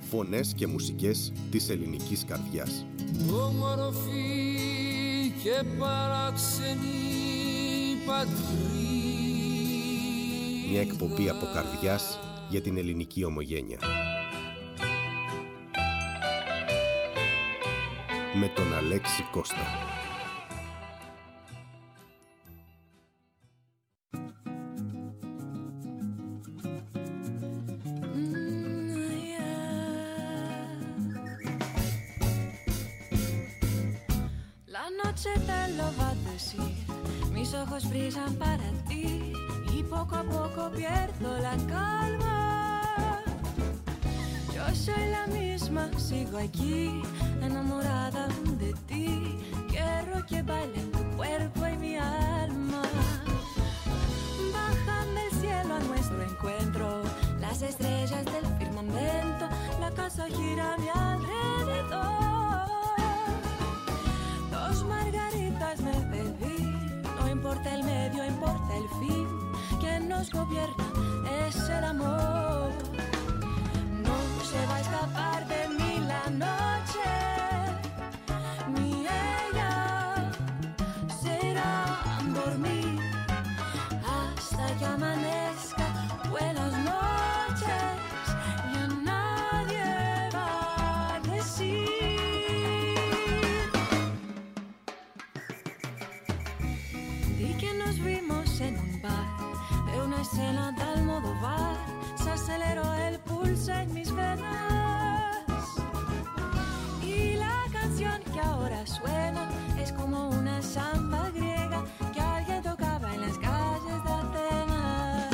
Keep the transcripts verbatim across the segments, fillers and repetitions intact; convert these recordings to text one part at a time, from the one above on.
Φωνές και μουσικές της ελληνικής καρδιάς. Όμορφη και παράξενη πατρίδα. Μια εκπομπή από καρδιάς για την ελληνική ομογένεια. Με τον Αλέξη Κώστα. Mis ojos brillan para ti y poco a poco pierdo la calma. Yo soy la misma, sigo aquí, enamorada de ti. Quiero que baile tu cuerpo y mi alma. Bajan del cielo a nuestro encuentro las estrellas del firmamento. La casa gira a mi alrededor. Dos margaritas me bebí. No importa el medio, importa el fin. Quien nos gobierna es el amor. No se va a escapar de mí la noche. Ni ella se irá a dormir hasta que amanezca. Buenas noches. Ya nadie va a decir. Di que nos vimos en un bar, de una escena tal modo bar, se aceleró el pulso en mis venas. Y la canción que ahora suena es como una samba griega que alguien tocaba en las calles de Atenas.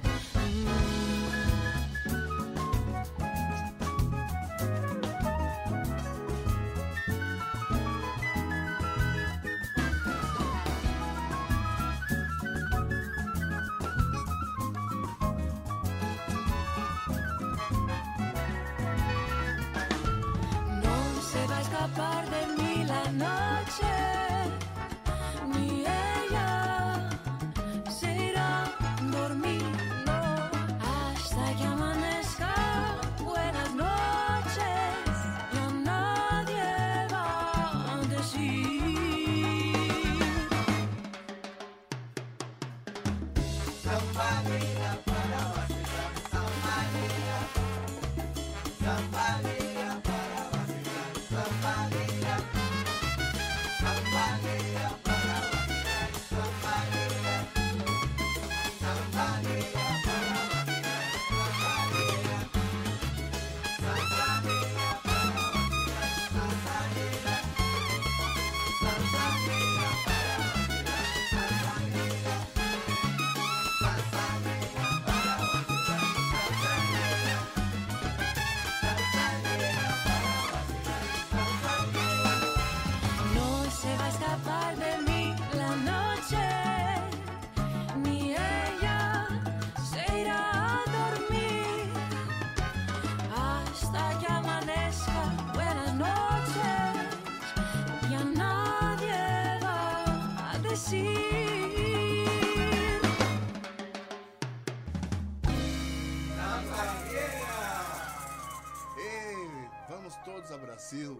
Escapar de mí la noche, ni ella se irá a dormir, no, hasta que amanezca. Buenas noches, ya nadie va a decir. Zambalera para vacilar, zambalera, zambalera. Brasil.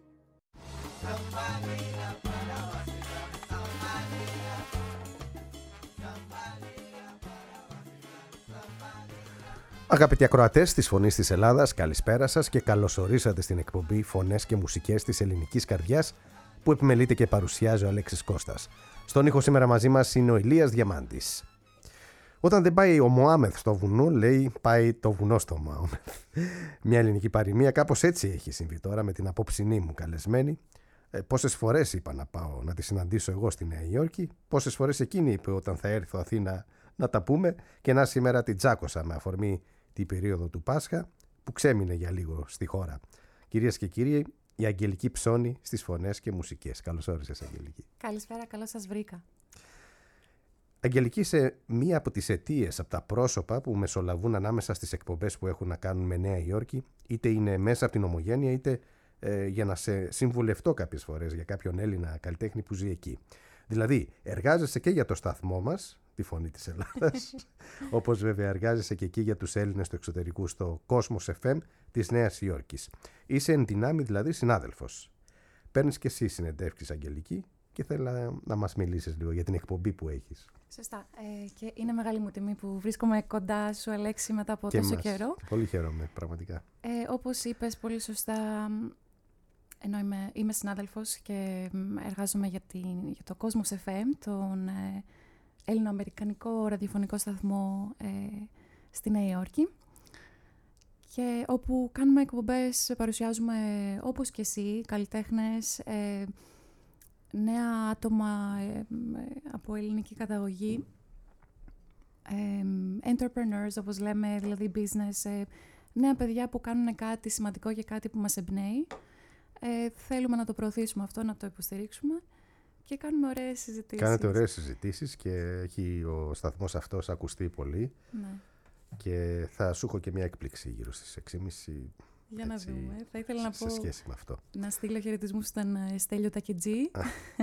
Αγαπητοί ακροατές της Φωνής της Ελλάδας, καλησπέρα σας και καλώς ορίσατε στην εκπομπή Φωνές και Μουσικές της Ελληνικής Καρδιάς που επιμελείται και παρουσιάζει ο Αλέξης Κώστας. Στον ήχο σήμερα μαζί μας είναι ο Ηλίας Διαμάντης. Όταν δεν πάει ο Μωάμεθ στο βουνό, λέει πάει το βουνό στο Μωάμεθ. Μια ελληνική παροιμία, κάπως έτσι έχει συμβεί τώρα με την απόψινή μου καλεσμένη. Ε, πόσες φορές είπα να πάω να τη συναντήσω εγώ στη Νέα Υόρκη, πόσες φορές εκείνη είπε όταν θα έρθω Αθήνα να τα πούμε, και να σήμερα την τσάκωσα με αφορμή την περίοδο του Πάσχα που ξέμεινε για λίγο στη χώρα. Κυρίες και κύριοι, η Αγγελική Ψώνη στις Φωνές και Μουσικές. Καλώς όρισες, Αγγελική. Καλησπέρα, καλώς σας βρήκα. Αγγελική, είσαι μία από τις αιτίες, από τα πρόσωπα που μεσολαβούν ανάμεσα στις εκπομπές που έχουν να κάνουν με Νέα Υόρκη, είτε είναι μέσα από την ομογένεια, είτε ε, για να σε συμβουλευτώ κάποιες φορές για κάποιον Έλληνα καλλιτέχνη που ζει εκεί. Δηλαδή, εργάζεσαι και για το σταθμό μας, τη φωνή της Ελλάδας. Όπως βέβαια εργάζεσαι και εκεί για τους Έλληνες του εξωτερικού στο Cosmos εφ εμ της Νέας Υόρκης. Είσαι εν δυνάμει δηλαδή συνάδελφος. Παίρνεις και εσύ συνεντεύξεις, Αγγελική, και θέλω να, να μας μιλήσεις λίγο για την εκπομπή που έχεις. Σωστά. Ε, και είναι μεγάλη μου τιμή που βρίσκομαι κοντά σου, Αλέξη, μετά από και τόσο μας. καιρό. Πολύ χαίρομαι, πραγματικά. Ε, όπως είπες πολύ σωστά, ενώ είμαι, είμαι συνάδελφος και εργάζομαι για, την, για το Cosmos εφ εμ, τον ε, ελληνοαμερικανικό ραδιοφωνικό σταθμό ε, στη Νέα Υόρκη. Και όπου κάνουμε εκπομπές, παρουσιάζουμε όπως και εσύ, καλλιτέχνες, ε, νέα άτομα ε, από ελληνική καταγωγή, ε, entrepreneurs όπως λέμε, δηλαδή business, ε, νέα παιδιά που κάνουν κάτι σημαντικό και κάτι που μας εμπνέει. Ε, θέλουμε να το προωθήσουμε αυτό, να το υποστηρίξουμε και κάνουμε ωραίες συζητήσεις. Κάνετε ωραίες συζητήσεις και έχει ο σταθμός αυτός ακουστεί πολύ. Ναι. Και θα σου έχω και μια έκπληξη γύρω στις έξι και μισή. Για να έτσι, δούμε. Θα ήθελα να σε πω, σχέση με αυτό. να στείλω χαιρετισμούς στον Στέλιο Τακετζή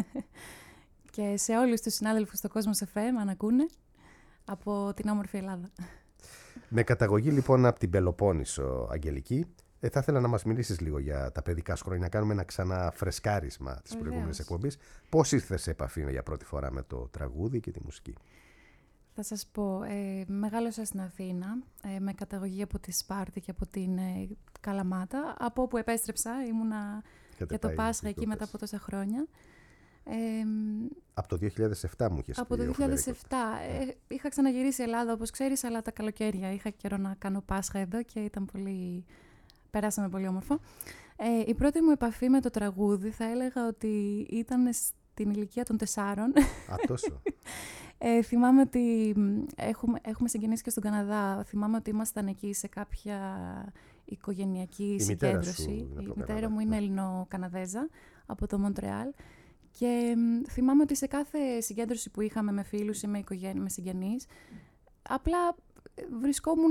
και σε όλους τους συνάδελφους στο Cosmos εφ εμ, αν ακούνε, από την όμορφη Ελλάδα. Με καταγωγή λοιπόν από την Πελοπόννησο, Αγγελική, ε, θα ήθελα να μας μιλήσεις λίγο για τα παιδικά σου χρόνια, να κάνουμε ένα ξανά φρεσκάρισμα της προηγούμενης εκπομπής. Πώς ήρθες σε επαφή για πρώτη φορά με το τραγούδι και τη μουσική? Θα σας πω, ε, μεγάλωσα στην Αθήνα, ε, με καταγωγή από τη Σπάρτη και από την ε, Καλαμάτα. Από όπου επέστρεψα, ήμουνα για το Πάσχα εκεί μετά από τόσα χρόνια. Ε, από το δύο χιλιάδες επτά μου είχες από πει. Από το δύο χιλιάδες επτά. Ε, είχα ξαναγυρίσει Ελλάδα, όπως ξέρεις, αλλά τα καλοκαίρια. Είχα καιρό να κάνω Πάσχα εδώ και ήταν πολύ... περάσαμε πολύ όμορφα. Ε, η πρώτη μου επαφή με το τραγούδι θα έλεγα ότι ήταν στην ηλικία των τεσσάρων. Α, τόσο. Ε, θυμάμαι ότι έχουμε, έχουμε συγγενείς και στον Καναδά. Θυμάμαι ότι ήμασταν εκεί σε κάποια οικογενειακή η συγκέντρωση. Μητέρα η μητέρα μου είναι Ελληνοκαναδέζα από το Μοντρεάλ. Και μ, θυμάμαι ότι σε κάθε συγκέντρωση που είχαμε με φίλους ή με, οικογένει, με συγγενείς, απλά βρισκόμουν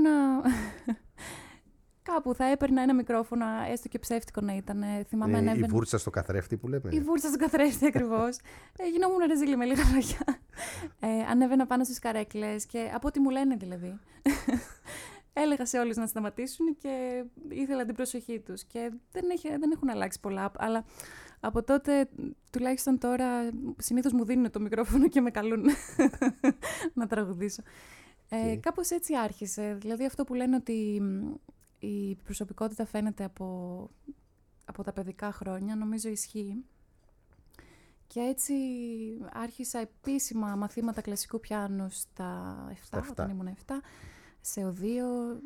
κάπου, θα έπαιρνα ένα μικρόφωνο, έστω και ψεύτικο να ήταν. Θυμάμαι, ε, ανέβαινα... Η βούρτσα στο καθρέφτη που λέμε. Η βούρτσα στο καθρέφτη, ακριβώς. ε, γινόμουν ρεζίλη με λίγα λόγια. Ε, ανέβαινα πάνω στις καρέκλες και από ό,τι μου λένε δηλαδή. Έλεγα σε όλους να σταματήσουν και ήθελα την προσοχή τους. Και δεν, έχει, δεν έχουν αλλάξει πολλά, αλλά από τότε, τουλάχιστον τώρα, συνήθως μου δίνουν το μικρόφωνο και με καλούν να τραγουδήσω. Ε, okay. Κάπως έτσι άρχισε. Δηλαδή αυτό που λένε ότι η προσωπικότητα φαίνεται από, από τα παιδικά χρόνια, νομίζω ισχύει. Και έτσι άρχισα επίσημα μαθήματα κλασικού πιάνου στα επτά, όταν ήμουν επτά, σε οδείο,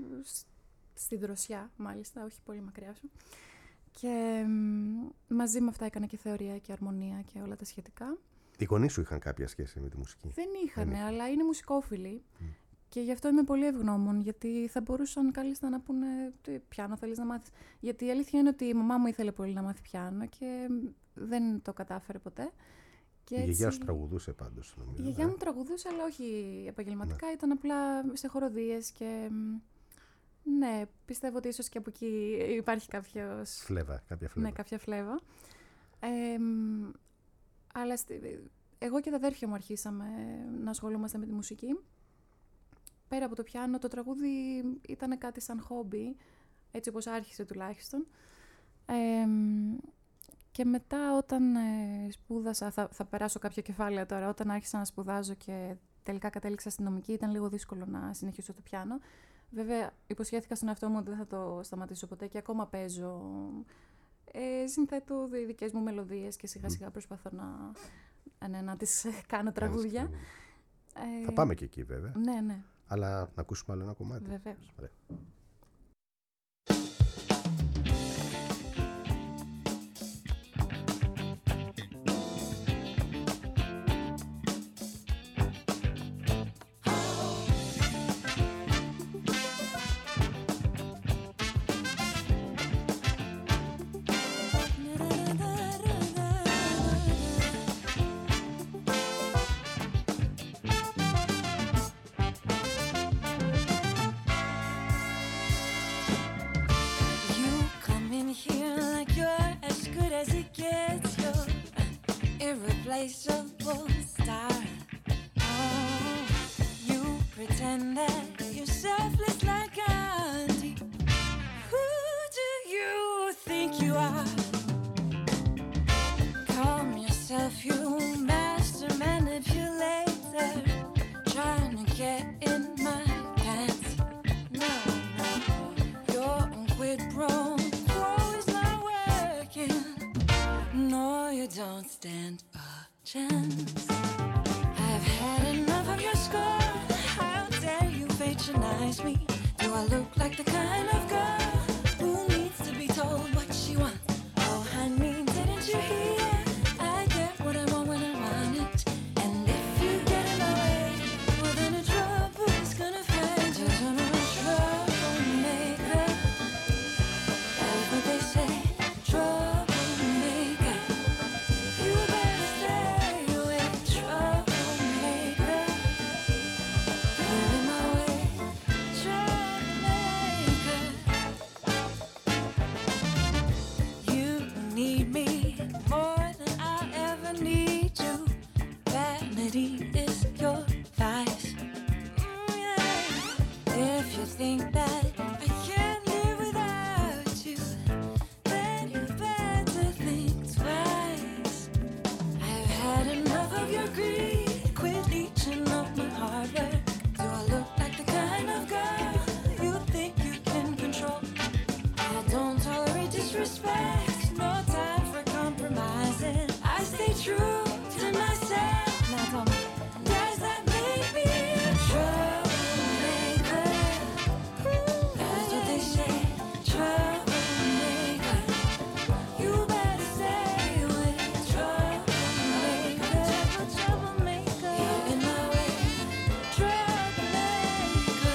στη Δροσιά μάλιστα, όχι πολύ μακριά σου. Και μαζί με αυτά έκανα και θεωρία και αρμονία και όλα τα σχετικά. Οι γονείς σου είχαν κάποια σχέση με τη μουσική? Δεν είχαν, Δεν αλλά είναι μουσικόφιλοι. Mm. Και γι' αυτό είμαι πολύ ευγνώμων, γιατί θα μπορούσαν κάλλιστα να πούνε τι πιάνο θέλεις να μάθεις. Γιατί η αλήθεια είναι ότι η μαμά μου ήθελε πολύ να μάθει πιάνο και δεν το κατάφερε ποτέ. Και η έτσι... γιαγιά σου τραγουδούσε πάντως, νομίζω. Η γιαγιά μου τραγουδούσε, αλλά όχι επαγγελματικά, ναι. Ήταν απλά σε χοροδίες και... Ναι, πιστεύω ότι ίσως και από εκεί υπάρχει κάποιος... Φλέβα, κάποια φλέβα. Ναι, κάποια φλέβα. Ε, αλλά στη... εγώ και τα αδέρφια μου αρχίσαμε να ασχολούμαστε με τη μουσική. Πέρα από το πιάνο, το τραγούδι ήταν κάτι σαν χόμπι, έτσι όπως άρχισε τουλάχιστον. Ε, και μετά όταν ε, σπούδασα, θα, θα περάσω κάποια κεφάλαια τώρα, όταν άρχισα να σπουδάζω και τελικά κατέληξα στην νομική, ήταν λίγο δύσκολο να συνεχίσω το πιάνο. Βέβαια, υποσχέθηκα στον εαυτό μου ότι δεν θα το σταματήσω ποτέ και ακόμα παίζω. Ε, συνθέτω δικές μου μελωδίες και σιγά σιγά προσπαθώ να, ναι, να τις κάνω τραγούδια. Ε, θα πάμε και εκεί βέβαια. Ναι, ναι. Αλλά να ακούσουμε άλλο ένα κομμάτι. Βεβαίως. Ωραία. Irreplaceable star. Oh, chance. I've had enough of your scorn. How dare you patronize me? Do I look like the kind of girl who needs to be told what she wants? Oh, honey, didn't you hear? I get what I want when I want it. And if you get in my way, well then the trouble is gonna find you. I'm a troublemaker. That's what they say. Troublemaker. You better stay away. Troublemaker. You're in my way. Troublemaker. You need me more than I'll ever need you. Vanity is your vice. Mm, yeah. If you think that I can't live without you, then you better think twice. I've had enough of your greed. Quit leeching off my hard work. Do I look like the kind of girl you think you can control? I don't tolerate disrespect. No time for compromising. I stay true to myself. Now tell me, does that make me a troublemaker? That's what they say. Troublemaker. You better stay away. Troublemaker. Troublemaker. You're in my way. Troublemaker.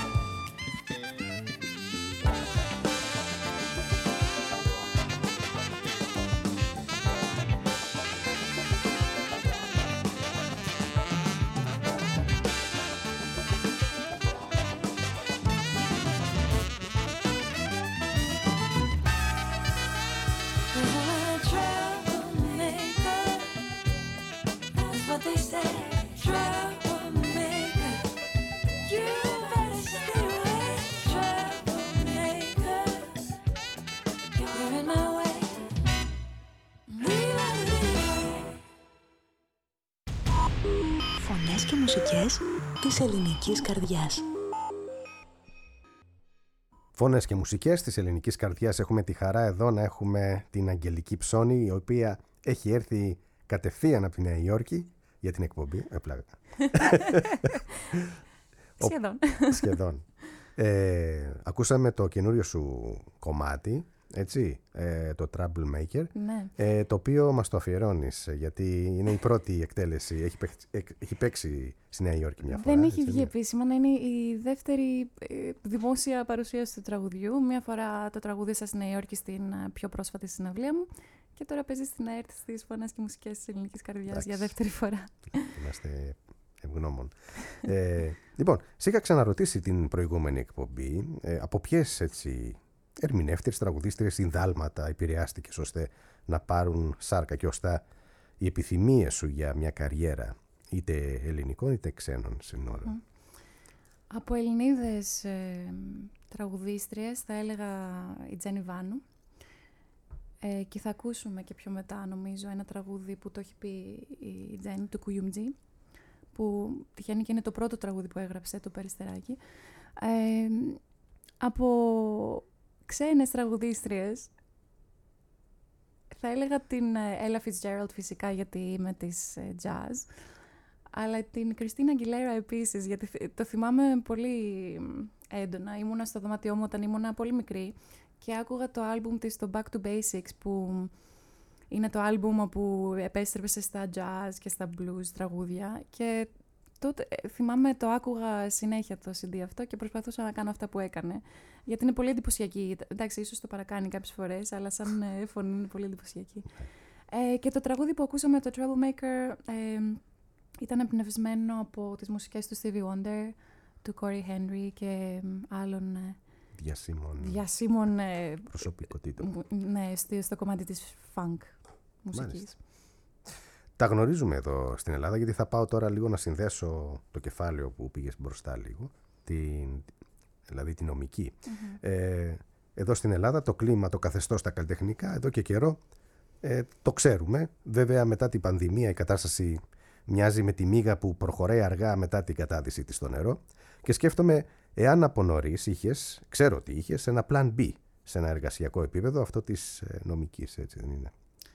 Troublemaker. That's what they say. Troublemaker. You better stay away. Troublemaker. You're in my way. Φωνές και μουσικές της ελληνικής καρδιάς. Φωνές και μουσικές της ελληνικής καρδιάς. Έχουμε τη χαρά εδώ να έχουμε την Αγγελική Ψώνη, η οποία έχει έρθει κατευθείαν από τη Νέα Υόρκη για την εκπομπή. Ε, πλάκα. Σχεδόν. Σχεδόν. Ε, ακούσαμε το καινούριο σου κομμάτι, έτσι, ε, το Troublemaker, Ναι. ε, το οποίο μας το αφιερώνεις, γιατί είναι η πρώτη εκτέλεση. Έχει παίξει, έχει παίξει στη Νέα Υόρκη μια φορά. Δεν έχει έτσι, βγει ναι. επίσημα, να είναι η δεύτερη ε, δημόσια παρουσίαση του τραγουδιού. Μία φορά το τραγούδισα στη Νέα Υόρκη στην ε, πιο πρόσφατη συναυλία μου και τώρα παίζει στην ΑΕΡΤ στις Φωνές και Μουσικές της Ελληνικής Καρδιάς. Εντάξει. Για δεύτερη φορά. Είμαστε ευγνώμων. ε, λοιπόν, σε είχα ξαναρωτήσει την προηγούμενη εκπομπή ε, από ποιες έτσι ερμηνεύτριες, τραγουδίστριες ή δάλματα επηρεάστηκες ώστε να πάρουν σάρκα και ώστε οι επιθυμίες σου για μια καριέρα είτε ελληνικών είτε ξένων συνόρων. Mm. Από Ελληνίδες ε, τραγουδίστριες θα έλεγα η Τζένι Βάνου. Ε, και θα ακούσουμε και πιο μετά νομίζω ένα τραγούδι που το έχει πει η Τζένι, του Κουιουμτζή, που τυχαίνει και είναι το πρώτο τραγούδι που έγραψε, το Περιστεράκι. Ε, από ξένες τραγουδίστριες θα έλεγα την Ella Fitzgerald φυσικά, γιατί είμαι της jazz, αλλά την Κριστίνα Αγγιλέρα επίσης, γιατί το θυμάμαι πολύ έντονα. Ήμουνα στο δωμάτιό μου όταν ήμουνα πολύ μικρή και άκουγα το άλμπουμ της, το Back to Basics, που είναι το άλμπουμ όπου επέστρεψε στα jazz και στα blues τραγούδια, και τότε θυμάμαι το άκουγα συνέχεια το σι ντι αυτό και προσπαθούσα να κάνω αυτά που έκανε, γιατί είναι πολύ εντυπωσιακή. Εντάξει, ίσως το παρακάνει κάποιες φορές, αλλά σαν φωνή είναι πολύ εντυπωσιακή. Ε, και το τραγούδι που ακούσαμε, το Troublemaker, ε, ήταν εμπνευσμένο από τις μουσικές του Stevie Wonder, του Corey Henry και άλλων ε, διασύμων, διασύμων ε, προσωπικότητων. Ναι, στο, στο κομμάτι της funk μουσικής. Μάλιστα. Τα γνωρίζουμε εδώ στην Ελλάδα, γιατί θα πάω τώρα λίγο να συνδέσω το κεφάλαιο που πήγες μπροστά λίγο, την, δηλαδή την νομική. Mm-hmm. Ε, εδώ στην Ελλάδα το κλίμα, το καθεστώς στα καλλιτεχνικά, εδώ και καιρό ε, το ξέρουμε. Βέβαια μετά την πανδημία η κατάσταση μοιάζει με τη μύγα που προχωράει αργά μετά την κατάδυση της στο νερό, και σκέφτομαι εάν από νωρίς είχες, ξέρω ότι είχες, ένα plan B σε ένα εργασιακό επίπεδο, αυτό της νομικής, έτσι δεν είναι?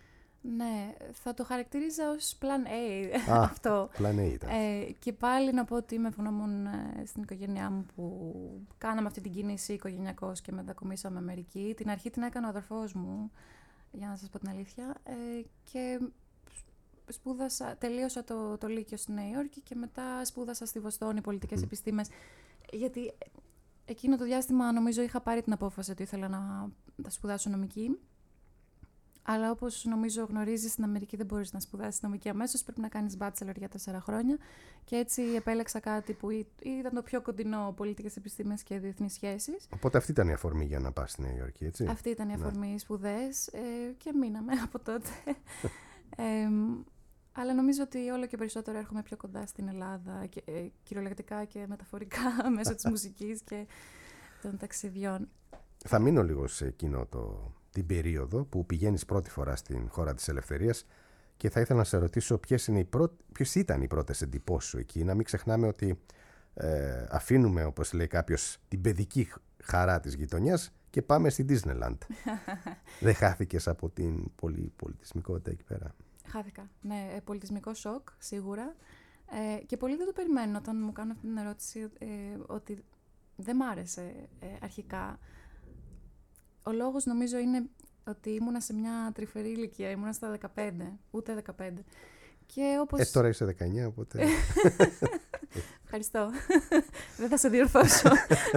Ναι, θα το χαρακτηρίζα ως Plan A Α, αυτό. Plan A ήταν. Ε, και πάλι να πω ότι είμαι ευγνώμων ε, στην οικογένειά μου που κάναμε αυτή την κίνηση οικογενειακώς και μετακομίσαμε Αμερική. Την αρχή την έκανε ο αδερφός μου, για να σας πω την αλήθεια. Ε, και σπούδασα, τελείωσα το, το Λύκειο στη Νέα Υόρκη και μετά σπούδασα στη Βοστόνη πολιτικές mm. επιστήμες. Γιατί εκείνο το διάστημα νομίζω είχα πάρει την απόφαση ότι ήθελα να, να σπουδάσω νομική. Αλλά όπως νομίζω γνωρίζεις, στην Αμερική δεν μπορείς να σπουδάσεις νομική αμέσως, πρέπει να κάνεις bachelor για τέσσερα χρόνια. Και έτσι επέλεξα κάτι που ήταν το πιο κοντινό, πολιτικές επιστήμες και διεθνείς σχέσεις. Οπότε αυτή ήταν η αφορμή για να πας στη Νέα Υόρκη, έτσι. Αυτή ήταν η αφορμή, ναι. Σπουδές ε, και μείναμε από τότε. ε, αλλά νομίζω ότι όλο και περισσότερο έρχομαι πιο κοντά στην Ελλάδα, και, ε, κυριολεκτικά και μεταφορικά, μέσω της μουσικής και των ταξιδιών. Θα μείνω λίγο σε εκείνο το... την περίοδο που πηγαίνεις πρώτη φορά στην χώρα της ελευθερίας και θα ήθελα να σε ρωτήσω ποιες, είναι οι πρω... ποιες ήταν οι πρώτες εντυπώσεις σου εκεί. Να μην ξεχνάμε ότι ε, αφήνουμε, όπως λέει κάποιος, την παιδική χαρά της γειτονιάς και πάμε στην Disneyland. Δεν χάθηκες από την πολυπολιτισμικότητα εκεί πέρα? Χάθηκα. Ναι, πολιτισμικό σοκ, σίγουρα. Ε, και πολλοί δεν το περιμένουν όταν μου κάνουν αυτή την ερώτηση, ε, ότι δεν μ' άρεσε ε, αρχικά. Ο λόγος νομίζω είναι ότι ήμουνα σε μια τρυφερή ηλικία, ήμουνα στα δεκαπέντε, ούτε δεκαπέντε. Και όπως... Ε, τώρα είσαι δεκαεννιά, οπότε... Ευχαριστώ. Δεν θα σε διορθώσω.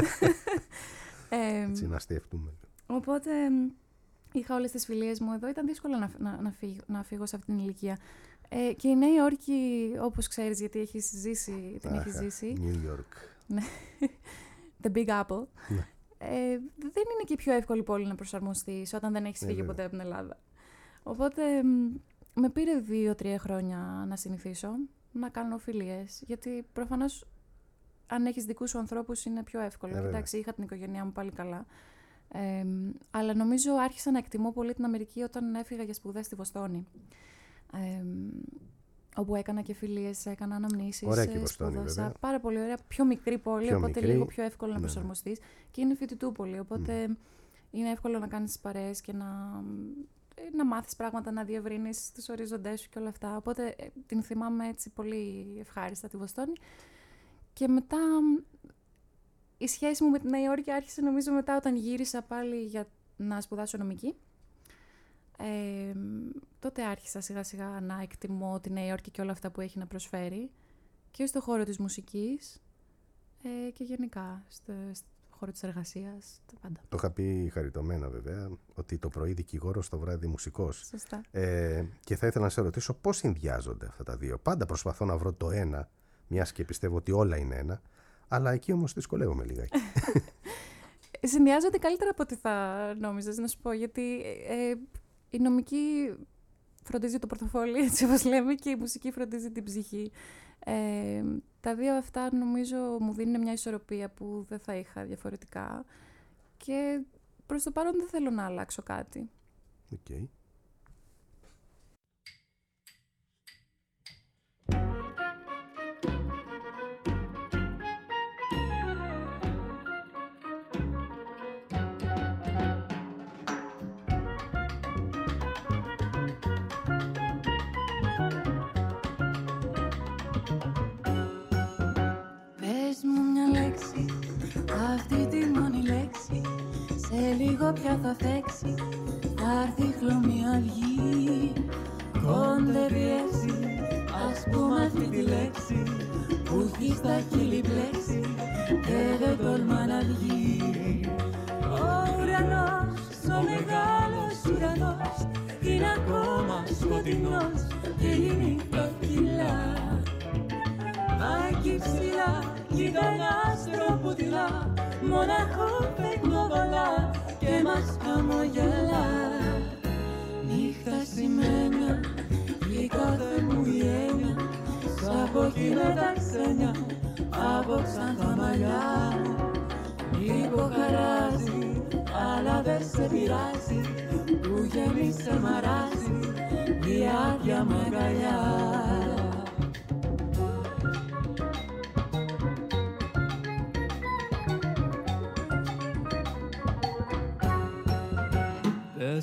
ε, Έτσι να αστιευτούμε. Οπότε είχα όλες τις φιλίες μου εδώ, ήταν δύσκολο να, να, να, φύγω, να φύγω σε αυτήν την ηλικία. Ε, και η Νέα Υόρκη, όπως ξέρεις, γιατί έχεις ζήσει, την έχεις ζήσει. New York. Ναι. The Big Apple. Ναι. Ε, δεν είναι και η πιο εύκολη πόλη να προσαρμοστείς όταν δεν έχεις φύγει ποτέ από την Ελλάδα. Οπότε με πήρε δύο-τρία χρόνια να συνηθίσω, να κάνω φιλίες. Γιατί προφανώς αν έχεις δικούς σου ανθρώπους είναι πιο εύκολο. Ε, Κοιτάξτε, είχα την οικογένειά μου πάλι καλά. Ε, αλλά νομίζω άρχισα να εκτιμώ πολύ την Αμερική όταν έφυγα για σπουδές στη Βοστόνη. Ε, όπου έκανα και φιλίες, έκανα αναμνήσεις. Ωραία και η Βοστόνη, βέβαια. Πάρα πολύ ωραία. Πιο μικρή πόλη, πιο οπότε μικρή, λίγο πιο εύκολο να ναι, προσαρμοστείς. Και είναι φοιτητούπολη, οπότε mm. είναι εύκολο να κάνεις παρέες και να, να μάθεις πράγματα, να διευρύνεις τους οριζοντές σου και όλα αυτά. Οπότε την θυμάμαι έτσι πολύ ευχάριστα τη Βοστόνη. Και μετά η σχέση μου με τη Νέα Υόρκη άρχισε νομίζω μετά όταν γύρισα πάλι για να σπουδάσω νομική. Ε, τότε άρχισα σιγά σιγά να εκτιμώ τη Νέα Υόρκη και όλα αυτά που έχει να προσφέρει και στο χώρο της μουσικής ε, και γενικά στο, στο χώρο της εργασίας, τα πάντα. Το είχα πει χαριτωμένα βέβαια, ότι το πρωί δικηγόρος, το βράδυ μουσικός. Σωστά. Ε, και θα ήθελα να σε ρωτήσω πώς συνδυάζονται αυτά τα δύο. Πάντα προσπαθώ να βρω το ένα, μιας και πιστεύω ότι όλα είναι ένα, αλλά εκεί όμως δυσκολεύομαι λιγάκι. Συνδυάζονται καλύτερα από ό,τι θα νόμιζες, να σου πω, γιατί ε, η νομική φροντίζει το πορτοφόλι, έτσι όπως λέμε, και η μουσική φροντίζει την ψυχή. Ε, τα δύο αυτά νομίζω μου δίνουν μια ισορροπία που δεν θα είχα διαφορετικά και προς το παρόν δεν θέλω να αλλάξω κάτι. Okay. Αυτή τη μόνη λέξη σε λίγο πια θα φέξει. Θα έρθει χλωμή αυγή, κόντευει έτσι. Ας πούμε αυτή τη λέξη που έχει στα χείλη πλέξει και δεν τολμά να βγει. Ο ουρανός, ο μεγάλος ουρανός είναι ακόμα σκοτεινός και η νύχτα κυλά. Μα εκεί ψηλά κοίτα ένα άστρο που τυλά, μοναχό φεγγοβολά και μας χαμογελά. Νύχτα σημαίνια, η κάθε μου η έννοια, σ' αποχήνε τα ξένια, από ξανθά μαλλιά. Λίγο χαράζει, αλλά δεν σε πειράζει, που γέμισε μαράζει, η άδεια μ' αγκαλιά.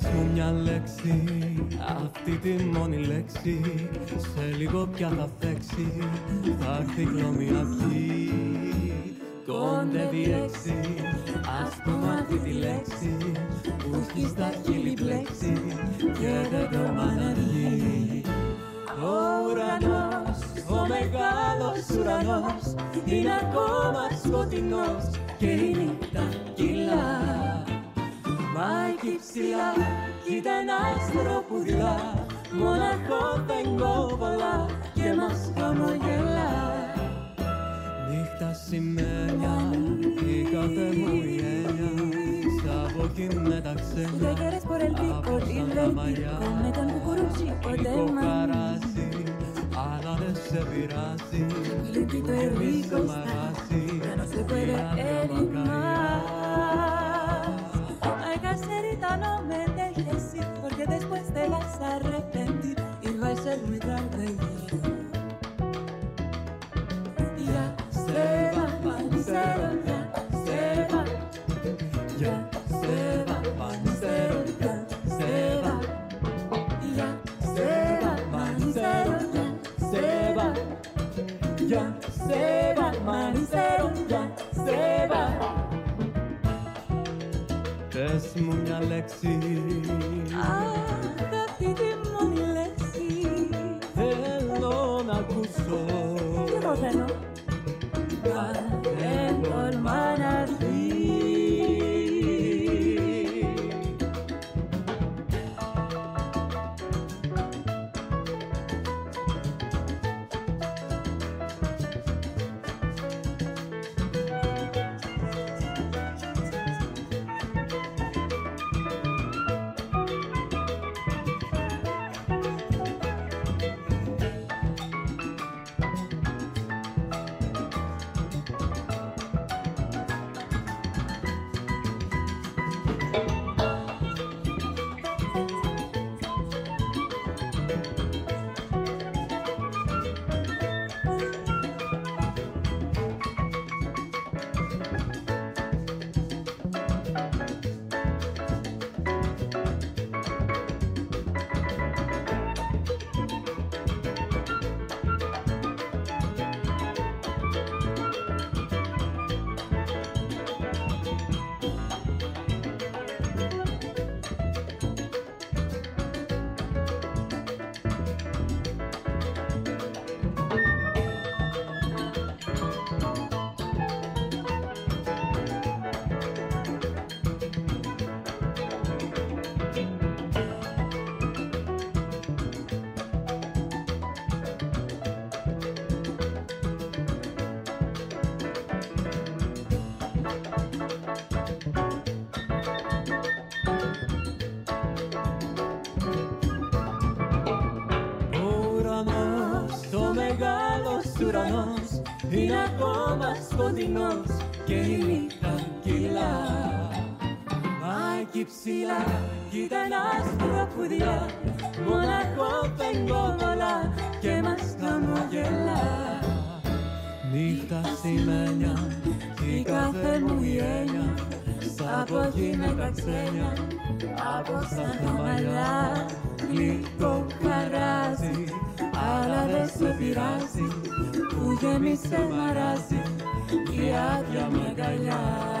μου μια λέξη, αυτή τη μόνη λέξη, σε λίγο πια θα φέξει, θα έρθει χλωμή αυγή. Κοντεύει έξι, ας πούμε αυτή τη λέξη, που έχει στα χείλη πλέξει και δεν τολμά να βγει. Ο ουρανός, ο μεγάλος ουρανός, είναι ακόμα σκοτεινός και η νύχτα κυλά. Μα εκεί ψηλά κοίτα ένα άστρο που δειλά, μοναχό φεγγόβολα και μας χαμογελά. Νύχτα σημαίνια, η κάθε μου η έννοια, σ' από εκεί με τα ξένια, άφησαν τα μαλλιά. Λίγο χαράζει, αλλά δεν σε πειράζει, εμείς σε μαγάζει, η άδεια μακαριά. Caserita, no me dejes ir, porque después te vas a arrepentir y va a ser muy tarde. Ya se va, panicero, ya se va. Ya se va, panicero, ya se va. Ya se va, panicero, ya se va. Ya se va, panicero, ya se va. Πες μου μια λέξη, αχ, αυτή τη μόνη λέξη, θέλω να ακούσω. κι εγώ θέλω, μα δεν τολμά να δει. Ουρανός είναι ακόμα σκοτεινός και η νύχτα κυλά. Μα εκεί ψηλά κοίτα ένα άστρο που δειλά, μοναχό φεγγόβολα και μας χαμογελά. Νύχτα σημαίνια η κάθε μου η έννοια, σ' από εκεί με τα ξένια, από σαν τα μαλλιά. Λίγο χαράζει, αλλά δεν σε πειράζει, που γέμισε μαράζει η άδεια με αγκαλιά.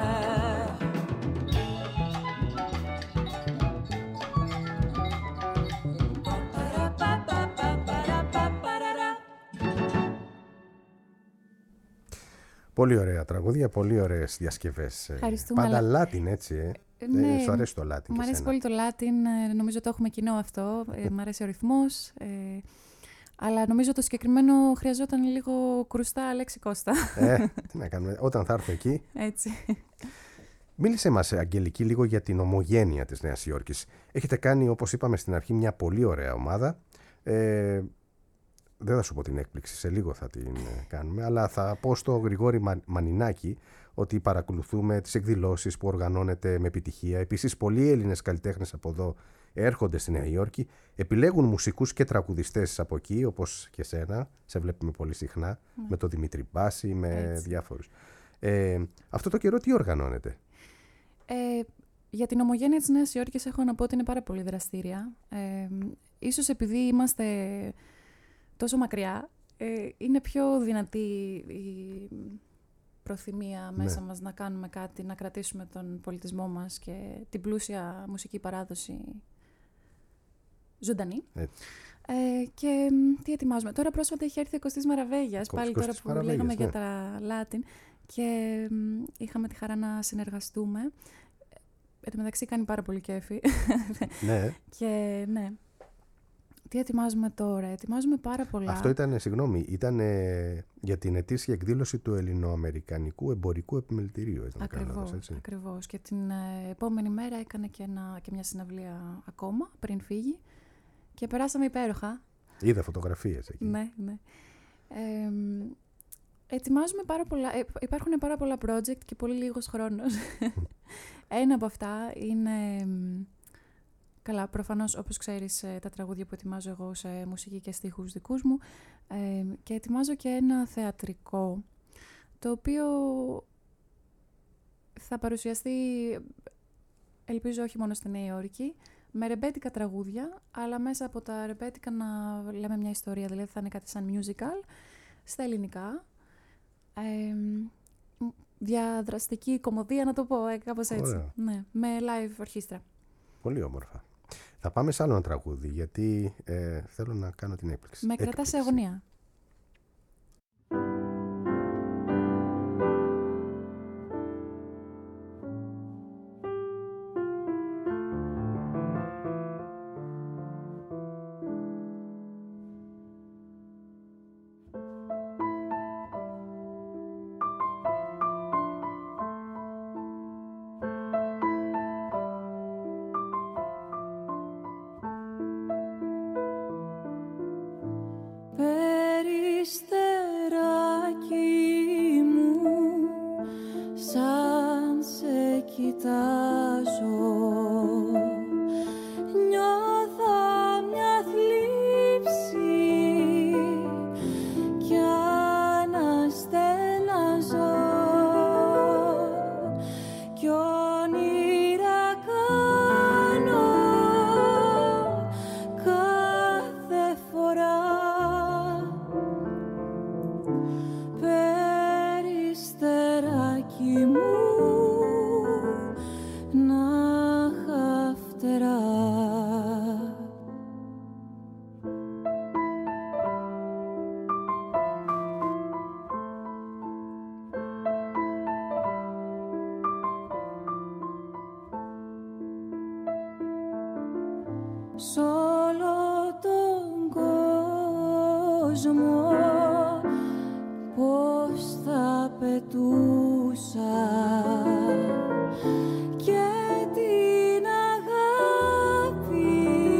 Πολύ ωραία τραγούδια, πολύ ωραίες διασκευές. Πάντα αλλά... Latin, έτσι. Ε. Ναι, ε, σου αρέσει το Latin. Μου αρέσει πολύ το Latin. Νομίζω το έχουμε κοινό αυτό. Ε, μ' αρέσει ο ρυθμός. Ε, αλλά νομίζω το συγκεκριμένο χρειαζόταν λίγο κρουστά Αλέξη Κώστα. Ε, τι να κάνουμε, όταν θα έρθω εκεί. Έτσι. Μίλησε μας, Αγγελική, λίγο για την ομογένεια της Νέας Υόρκης. Έχετε κάνει, όπως είπαμε στην αρχή, μια πολύ ωραία ομάδα. Ε, δεν θα σου πω την έκπληξη, σε λίγο θα την κάνουμε, αλλά θα πω στο Γρηγόρη Μανινάκη ότι παρακολουθούμε τις εκδηλώσεις που οργανώνεται με επιτυχία. Επίσης, πολλοί Έλληνες καλλιτέχνες από εδώ έρχονται στη Νέα Υόρκη, επιλέγουν μουσικούς και τραγουδιστές από εκεί, όπως και σένα, σε βλέπουμε πολύ συχνά, mm. με τον Δημήτρη Μπάση, με Έτσι. διάφορους. Ε, αυτό το καιρό τι οργανώνεται? Ε, Για την ομογένεια της Νέας Υόρκης έχω να πω ότι είναι πάρα πολύ δραστήρια. Ε, ίσως επειδή είμαστε τόσο μακριά, ε, είναι πιο δυνατή η προθυμία μέσα ναι. μας να κάνουμε κάτι, να κρατήσουμε τον πολιτισμό μας και την πλούσια μουσική παράδοση ζωντανή. Ε, και τι ετοιμάζουμε. Τώρα πρόσφατα είχε έρθει ο Κωστής Μαραβέγιας, πάλι τώρα που λέγαμε ναι. για τα Latin, και είχαμε τη χαρά να συνεργαστούμε. Εν τω μεταξύ κάνει πάρα πολύ κέφι. Ναι. Και ναι. Τι ετοιμάζουμε τώρα? Ετοιμάζουμε πάρα πολλά. Αυτό ήταν, συγγνώμη, ήταν για την ετήσια εκδήλωση του Ελληνοαμερικανικού Εμπορικού Επιμελητηρίου. Ακριβώς, ακριβώς. Και την ε, επόμενη μέρα έκανε και, ένα, και μια συναυλία ακόμα, πριν φύγει. Και περάσαμε υπέροχα. Είδα φωτογραφίες εκεί. Ναι, ναι. Ε, ετοιμάζουμε πάρα πολλά, ε, υπάρχουν πάρα πολλά project και πολύ λίγος χρόνος. Ένα από αυτά είναι... Καλά, προφανώς, όπως ξέρεις, τα τραγούδια που ετοιμάζω εγώ σε μουσική και στίχους δικούς μου. Ε, και ετοιμάζω και ένα θεατρικό, το οποίο θα παρουσιαστεί, ελπίζω όχι μόνο στη Νέα Υόρκη, με ρεμπέτικα τραγούδια, αλλά μέσα από τα ρεμπέτικα να λέμε μια ιστορία, δηλαδή θα είναι κάτι σαν musical, στα ελληνικά. Ε, διαδραστική κομμωδία, να το πω, ε, κάπως έτσι. Ναι, με live ορχήστρα. Πολύ όμορφα. Θα πάμε σε άλλο ένα τραγούδι, γιατί ε, θέλω να κάνω την έκπληξη. Με κρατά σε αγωνία. Σ' όλο τον κόσμο πώς θα πετούσα και την αγάπη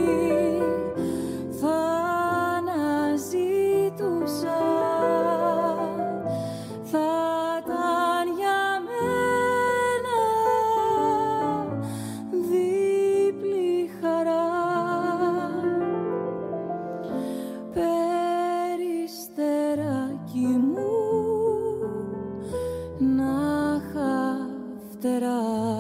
θα αναζητούσα, θα ήταν για μένα δίπλη χαρά. Περιστεράκι μου να είχα φτερά.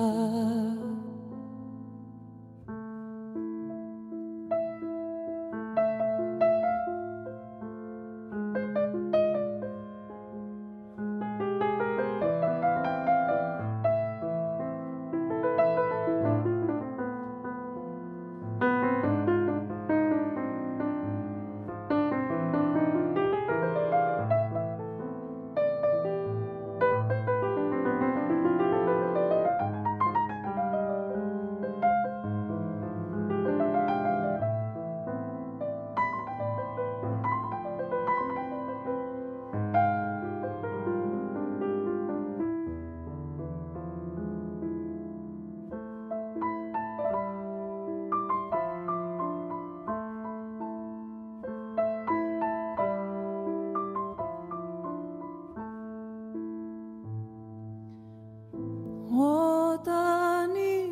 Όταν η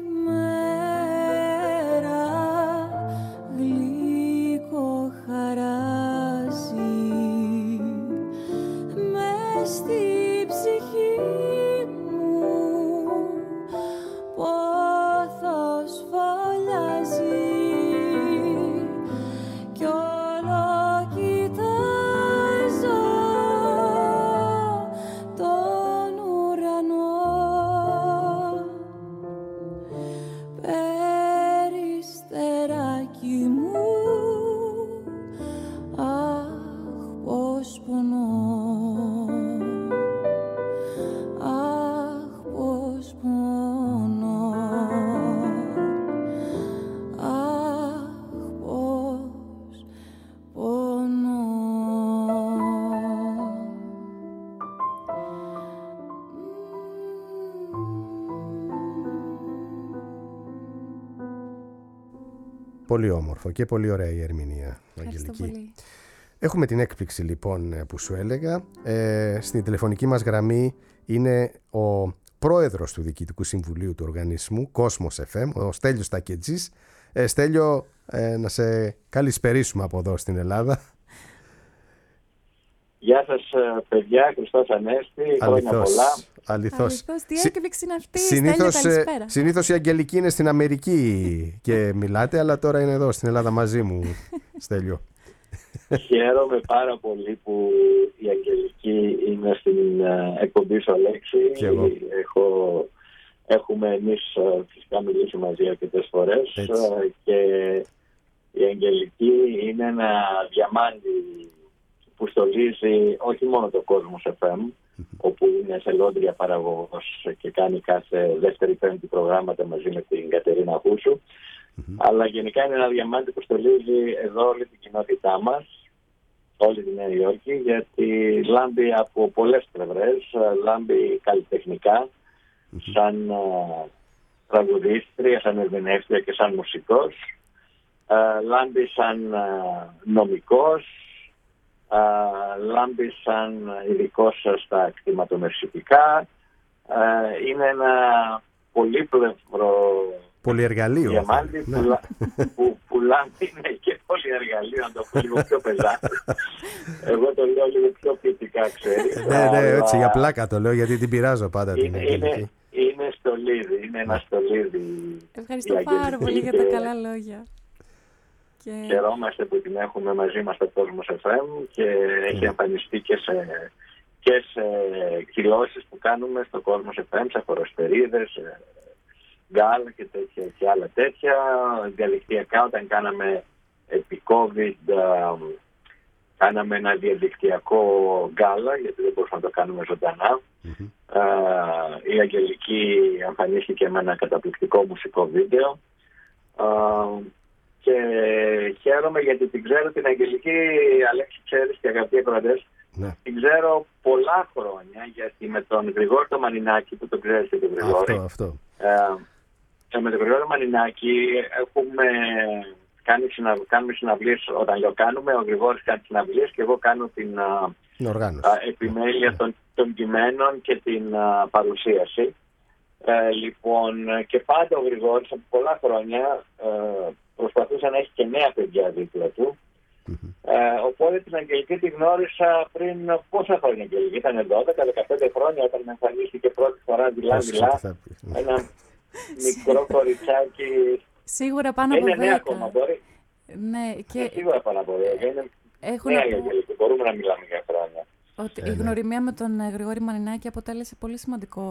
μέρα γλυκό χαράζει μες στη ψυχή μου, πόθο Πολύ όμορφο και πολύ ωραία η ερμηνεία, Αγγελική. Πολύ. Έχουμε την έκπληξη λοιπόν που σου έλεγα. Ε, στην τηλεφωνική μας γραμμή είναι ο πρόεδρος του Διοικητικού Συμβουλίου του οργανισμού Κόσμος εφ εμ, ο Στέλιος Τακετζής. Ε, Στέλιο, ε, να σε καλησπερίσουμε από εδώ στην Ελλάδα. Γεια σας παιδιά, Χριστός Ανέστη, χρόνια πολλά. Αληθώς. Τι έκπληξη είναι αυτή, συνήθως, Στέλιο, καλησπέρα. Συνήθως η Αγγελική είναι στην Αμερική και μιλάτε, αλλά τώρα είναι εδώ στην Ελλάδα μαζί μου, Στέλιο. Χαίρομαι πάρα πολύ που η Αγγελική είναι στην εκπομπή στο Λέξη. Και εγώ. Έχω, έχουμε εμείς φυσικά μιλήσει μαζί αρκετές φορές. Έτσι. Και η Αγγελική είναι ένα διαμάντι που στολίζει όχι μόνο το Κόσμος εφ εμ, mm-hmm. όπου είναι θελόντρια παραγωγός και κάνει κάθε δεύτερη πέμπτη προγράμματα μαζί με την Κατερίνα Χούσου, mm-hmm. αλλά γενικά είναι ένα διαμάντι που στολίζει εδώ όλη την κοινότητά μας, όλη τη Νέα Υόρκη, γιατί λάμπει από πολλές πλευρές, λάμπει καλλιτεχνικά, mm-hmm. σαν uh, τραγουδίστρια, σαν ερμηνεύτρια και σαν μουσικός, uh, λάμπει σαν uh, νομικός, Uh, λάμπει σαν ειδικός στα κτηματομεσητικά. Uh, είναι ένα πολύπλευρο πολυεργαλείο διαμάντι που, ναι. που, που λάμπει είναι και πολυεργαλείο, να το πω λίγο πιο πεζά. Εγώ το λέω λίγο πιο ποιητικά, ξέρεις. Ναι, ναι, έτσι για πλάκα το λέω, γιατί την πειράζω πάντα την Αγγελική. Είναι, είναι στολίδι, είναι ένα στολίδι. Ευχαριστώ πάρα πολύ για τα καλά λόγια. Και... Χαιρόμαστε που την έχουμε μαζί μας στο Κόσμος εφ εμ και mm. έχει εμφανιστεί και σε, και σε εκδηλώσεις που κάνουμε στο Κόσμος εφ εμ, σε χοροστερίδες, γκάλα και, τέτοια, και άλλα τέτοια. Διαδικτυακά, όταν κάναμε επί COVID, κάναμε ένα διαδικτυακό γκάλα, γιατί δεν μπορούσαμε να το κάνουμε ζωντανά. Mm-hmm. Uh, η Αγγελική εμφανίστηκε με ένα καταπληκτικό μουσικό βίντεο. Uh, Και χαίρομαι γιατί την ξέρω την Αγγελική, Αλέξη, ξέρεις και αγαπητοί ακροατές, ναι. την ξέρω πολλά χρόνια, γιατί με τον Γρηγόρη το Μανινάκη, που τον ξέρεις και τον Γρηγόρη, αυτό, αυτό. Ε, με τον Γρηγόρη Μανινάκη έχουμε κάνει συνα, κάνουμε συναυλίες, όταν λέω κάνουμε, ο Γρηγόρης κάνει συναυλίες και εγώ κάνω την α, επιμέλεια των, των κειμένων και την α, παρουσίαση. Ε, λοιπόν, και πάντα ο Γρηγόρης από πολλά χρόνια ε, προσπαθούσε να έχει και νέα παιδιά δίπλα του. Mm-hmm. Ε, οπότε την Αγγελική τη γνώρισα πριν πόσα χρόνια, Αγγελική? Ήταν δώδεκα δεκαπέντε χρόνια όταν εμφανίστηκε πρώτη φορά δειλά-δειλά. Ένα μικρό κοριτσάκι. Σίγουρα πάνω από δέκα. Είναι νέα ακόμα, μπορεί. Ναι, και... Είναι σίγουρα πάνω από δέκα. Είναι νέα η Αγγελική. Μπορούμε να μιλάμε για χρόνια. Ότι ε, η γνωριμία ναι. με τον Γρηγόρη Μανινάκη αποτέλεσε πολύ σημαντικό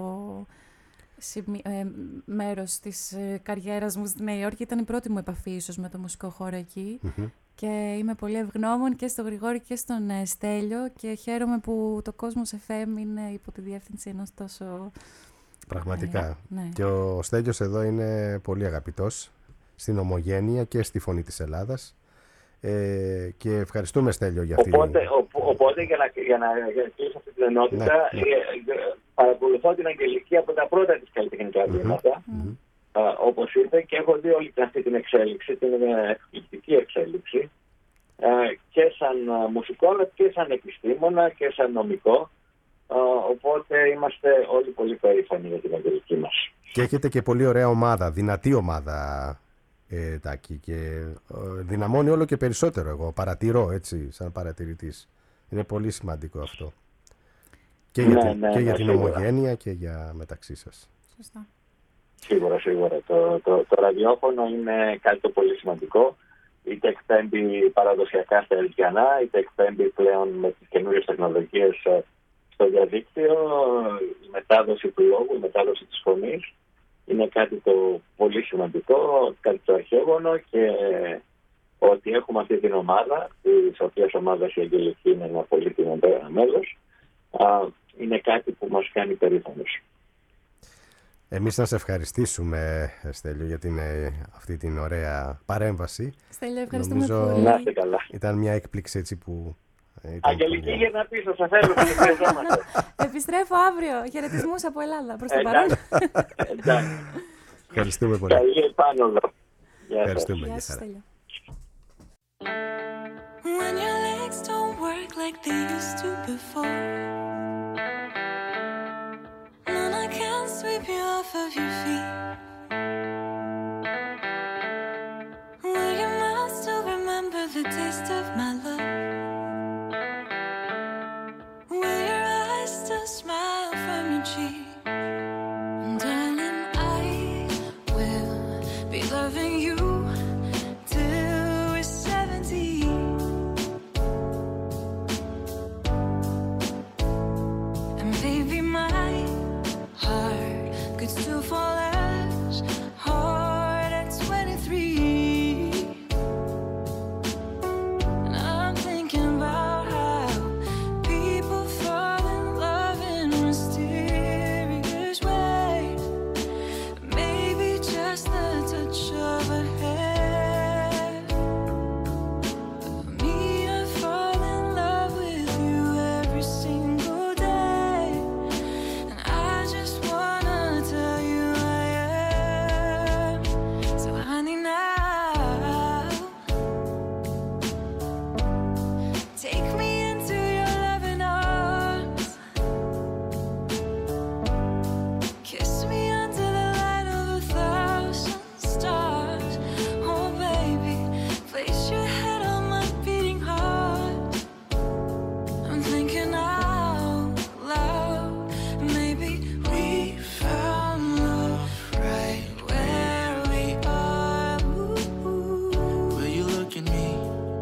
ε, μέρος της ε, καριέρας μου στη Νέα Υόρκη. Ήταν η πρώτη μου επαφή ίσως με το μουσικό χώρο εκεί. Mm-hmm. Και είμαι πολύ ευγνώμων και στον Γρηγόρη και στον ε, Στέλιο και χαίρομαι που το Κόσμος εφ εμ είναι υπό τη διεύθυνση ενός τόσο... Πραγματικά. Ε, ναι. Και ο Στέλιος εδώ είναι πολύ αγαπητός στην Ομογένεια και στη Φωνή της Ελλάδας. Ε, και ευχαριστούμε, Στέλιο, για αυτή οπότε, ο, οπότε για να, για να κλείσω αυτή την ενότητα, ναι, ναι. Ε, παρακολουθώ την Αγγελική από τα πρώτα της καλλιτεχνικά βήματα, mm-hmm. ε, όπως είπε, και έχω δει όλη αυτή την εξέλιξη, την εκπληκτική εξέλιξη, ε, και σαν μουσικόλογο και σαν επιστήμονα και σαν νομικό. Ε, οπότε είμαστε όλοι πολύ περήφανοι για την Αγγελική μας. Και έχετε και πολύ ωραία ομάδα, δυνατή ομάδα. Ε, Τάκη, και ε, δυναμώνει όλο και περισσότερο. Εγώ παρατηρώ έτσι σαν παρατηρητής. Είναι πολύ σημαντικό αυτό και για, ναι, την, ναι, και ναι, για την σίγουρα. Ομογένεια και για μεταξύ σας. Σωστά. Σίγουρα, σίγουρα. Το, το, το ραδιόφωνο είναι κάτι το πολύ σημαντικό. Είτε εκπέμπει παραδοσιακά στα Ελτιανά, είτε εκπέμπει πλέον με τις καινούριες τεχνολογίες στο διαδίκτυο. Η μετάδοση του λόγου, η μετάδοση της φωνής είναι κάτι το πολύ σημαντικό, κάτι το αρχαίγωνο, και ότι έχουμε αυτή την ομάδα, της οποίας ομάδας η Αγγελική είναι ένα πολύτιμο μέλος, είναι κάτι που μας κάνει περήφανος. Εμείς να σε ευχαριστήσουμε, Στέλιο, για την, αυτή την ωραία παρέμβαση. Στέλιο, ευχαριστούμε Νομίζω πολύ. Να είστε καλά. Ήταν μια έκπληξη έτσι που... Αγγελική, για να πίσω, σε θέλω και χρειαζόμαστε. Επιστρέφω αύριο. Χαιρετισμούς από Ελλάδα προς το παρόν. Εντάξει. Ευχαριστούμε πολύ. Καλή επάνωδο. Γεια. Ευχαριστούμε. Γεια σας, Στέλιο. When your legs don't work like they used to before, none I can't sweep you off of your feet. Will your mouth still remember the taste of my love? Will your eyes still smile from your cheek? And darling, I will be loving you till we're seventy. And baby, my heart could still fall as hard at twenty-three. And I'm thinking about how people fall in love in mysterious ways. Maybe just the touch of a hand. For me, I fall in love with you every single day. And I just wanna tell you I am. So honey, now take me into your loving arms. Kiss me under the light of a thousand stars. Oh baby, place your head on my beating heart. I'm thinking out loud. Maybe we found love right where we are. Ooh. Will you look at me?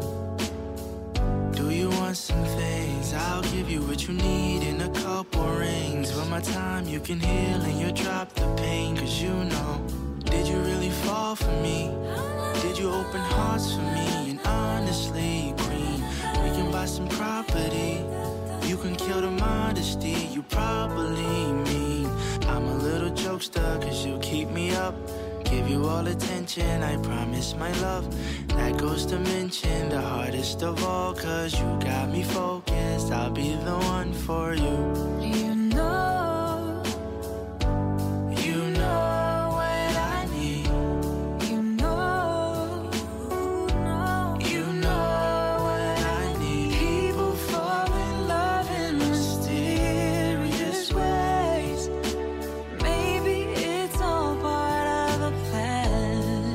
Do you want some things? I'll give you what you need in a couple rings. With my time you can heal and you drop the pain. Cause you know, did you really fall for me? Did you open hearts for me? And honestly, queen, we can buy some property. You can kill the modesty you probably mean. I'm a little jokester cause you keep me up. Give you all attention, I promise my love. That goes to mention the hardest of all. Cause you got me focused, I'll be the one for you. You know, You know what I need. you know, You know what I need. people fall in love in mysterious ways. Maybe it's all part of a plan,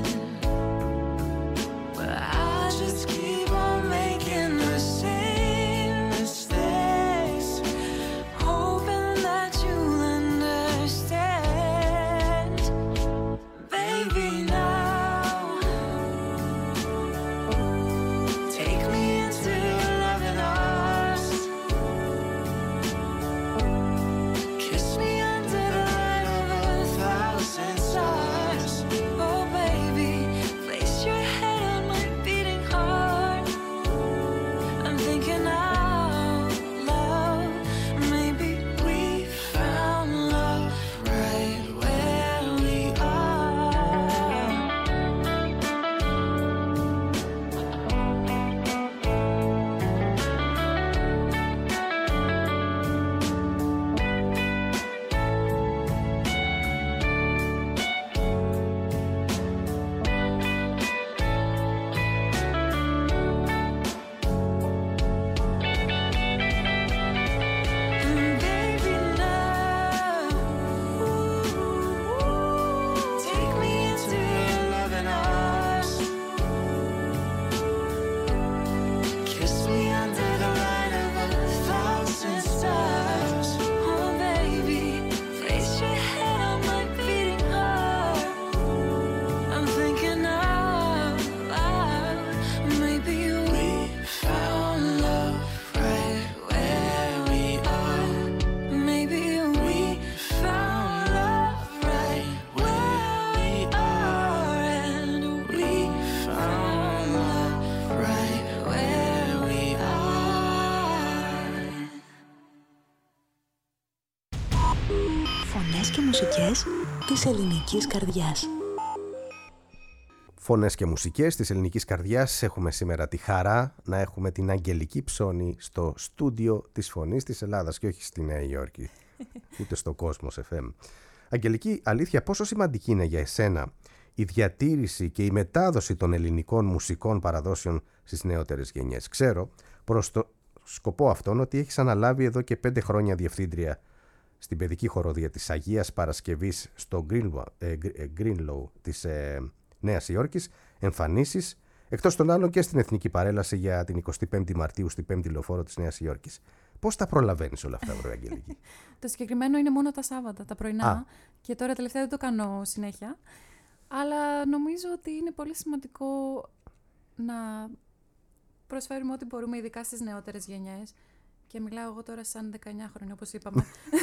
but I just keep on making the same mistakes, hoping that you'll understand. Baby, now take me into your loving arms. Kiss me under the light of a thousand stars. Oh baby, place your head on my beating heart. I'm thinking out loud. Maybe we found love right where we are. And baby, now take me into your loving arms. Kiss me under the light of a thousand stars. Oh baby, place your head on my beating heart. I'm thinking out loud. Maybe we found love right where we are. Maybe we found love right where we are. And we found love right where we are. Φωνές και μουσικές της ελληνικής καρδιάς. Φωνές και μουσικές της ελληνικής καρδιάς. Έχουμε σήμερα τη χαρά να έχουμε την Αγγελική Ψώνη στο στούντιο της Φωνής της Ελλάδας και όχι στη Νέα Υόρκη, ούτε στο Κόσμος εφ εμ. Αγγελική, αλήθεια, πόσο σημαντική είναι για εσένα η διατήρηση και η μετάδοση των ελληνικών μουσικών παραδόσεων στις νεότερες γενιές. Ξέρω προς το σκοπό αυτόν ότι έχεις αναλάβει εδώ και πέντε χρόνια διευθύντρια στην παιδική χοροδία της Αγίας Παρασκευής στο Greenlow, ε, Greenlow της ε, Νέας Υόρκης, εμφανίσεις, εκτός των άλλων και στην Εθνική Παρέλαση για την εικοστή πέμπτη Μαρτίου στη πέμπτη Λεωφόρο της Νέας Υόρκης. Πώς τα προλαβαίνεις όλα αυτά, βρε Αγγελική? Το συγκεκριμένο είναι μόνο τα Σάββατα, τα πρωινά. Α. Και τώρα τελευταία δεν το κάνω συνέχεια. Αλλά νομίζω ότι είναι πολύ σημαντικό να προσφέρουμε ό,τι μπορούμε, ειδικά στις νεότερες γενιές. Και μιλάω εγώ τώρα σαν δεκαεννιάχρονη, όπως είπαμε.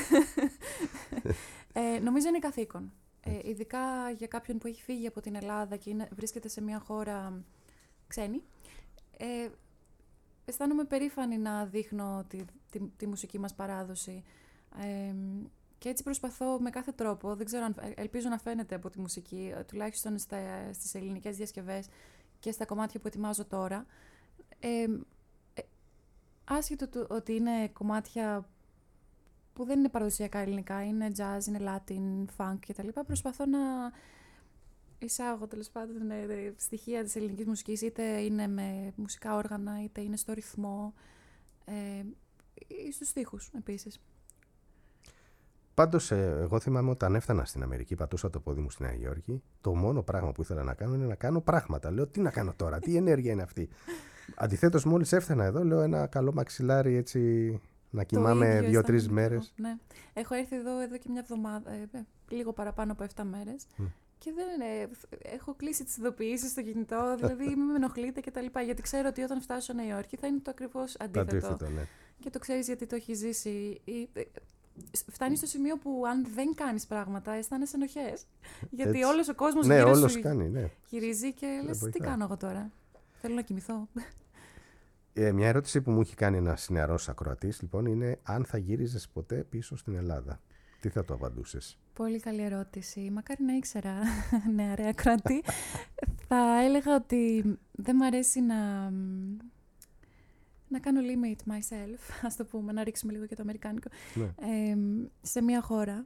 ε, νομίζω είναι καθήκον. Ε, ειδικά για κάποιον που έχει φύγει από την Ελλάδα και είναι, βρίσκεται σε μια χώρα ξένη. Ε, αισθάνομαι περήφανη να δείχνω τη, τη, τη μουσική μας παράδοση. Ε, και έτσι προσπαθώ με κάθε τρόπο, δεν ξέρω αν, ελπίζω να φαίνεται από τη μουσική, τουλάχιστον στα, στις ελληνικές διασκευές και στα κομμάτια που ετοιμάζω τώρα. Ε, ε, άσχετο του ότι είναι κομμάτια που δεν είναι παραδοσιακά ελληνικά, είναι jazz, είναι latin, funk κτλ. Προσπαθώ να εισάγω τέλος πάντων στοιχεία της ελληνικής μουσικής, είτε είναι με μουσικά όργανα, είτε είναι στο ρυθμό ε, ή στους στίχους επίσης. Πάντως, εγώ θυμάμαι όταν έφτανα στην Αμερική, πατούσα το πόδι μου στη Νέα Υόρκη, το μόνο πράγμα που ήθελα να κάνω είναι να κάνω πράγματα. Λέω, τι να κάνω τώρα, τι ενέργεια είναι αυτή. Αντιθέτως, μόλις έφτανα εδώ, λέω ένα καλό μαξιλάρι έτσι να κοιμάμαι δύο-τρεις μέρες. Ναι. Έχω έρθει εδώ, εδώ και μια εβδομάδα, ε, λίγο παραπάνω από επτά μέρες. Mm. Και δεν ε, έχω κλείσει τις ειδοποιήσεις στο κινητό, δηλαδή μην με ενοχλείτε κτλ. Γιατί ξέρω ότι όταν φτάσω στο Νέα Υόρκη θα είναι το ακριβώς αντίθετο. Το αντίθετο, ναι. Και το ξέρεις γιατί το έχει ζήσει. Φτάνει στο σημείο που αν δεν κάνεις πράγματα αισθάνεσαι ενοχές. Γιατί έτσι. Όλος ο κόσμος ναι, γύρω όλος σου κάνει, ναι. γυρίζει και λες τι κάνω εγώ τώρα. Θέλω να κοιμηθώ. Ε, μια ερώτηση που μου έχει κάνει ένας νεαρός ακροατής λοιπόν είναι αν θα γύριζες ποτέ πίσω στην Ελλάδα. Τι θα το απαντούσες? Πολύ καλή ερώτηση. Μακάρι να ήξερα, νεαρέ ακροατή. Θα έλεγα ότι δεν μ' αρέσει να... να κάνω limit myself, ας το πούμε, να ρίξουμε λίγο και το αμερικάνικο, ναι. ε, σε μια χώρα.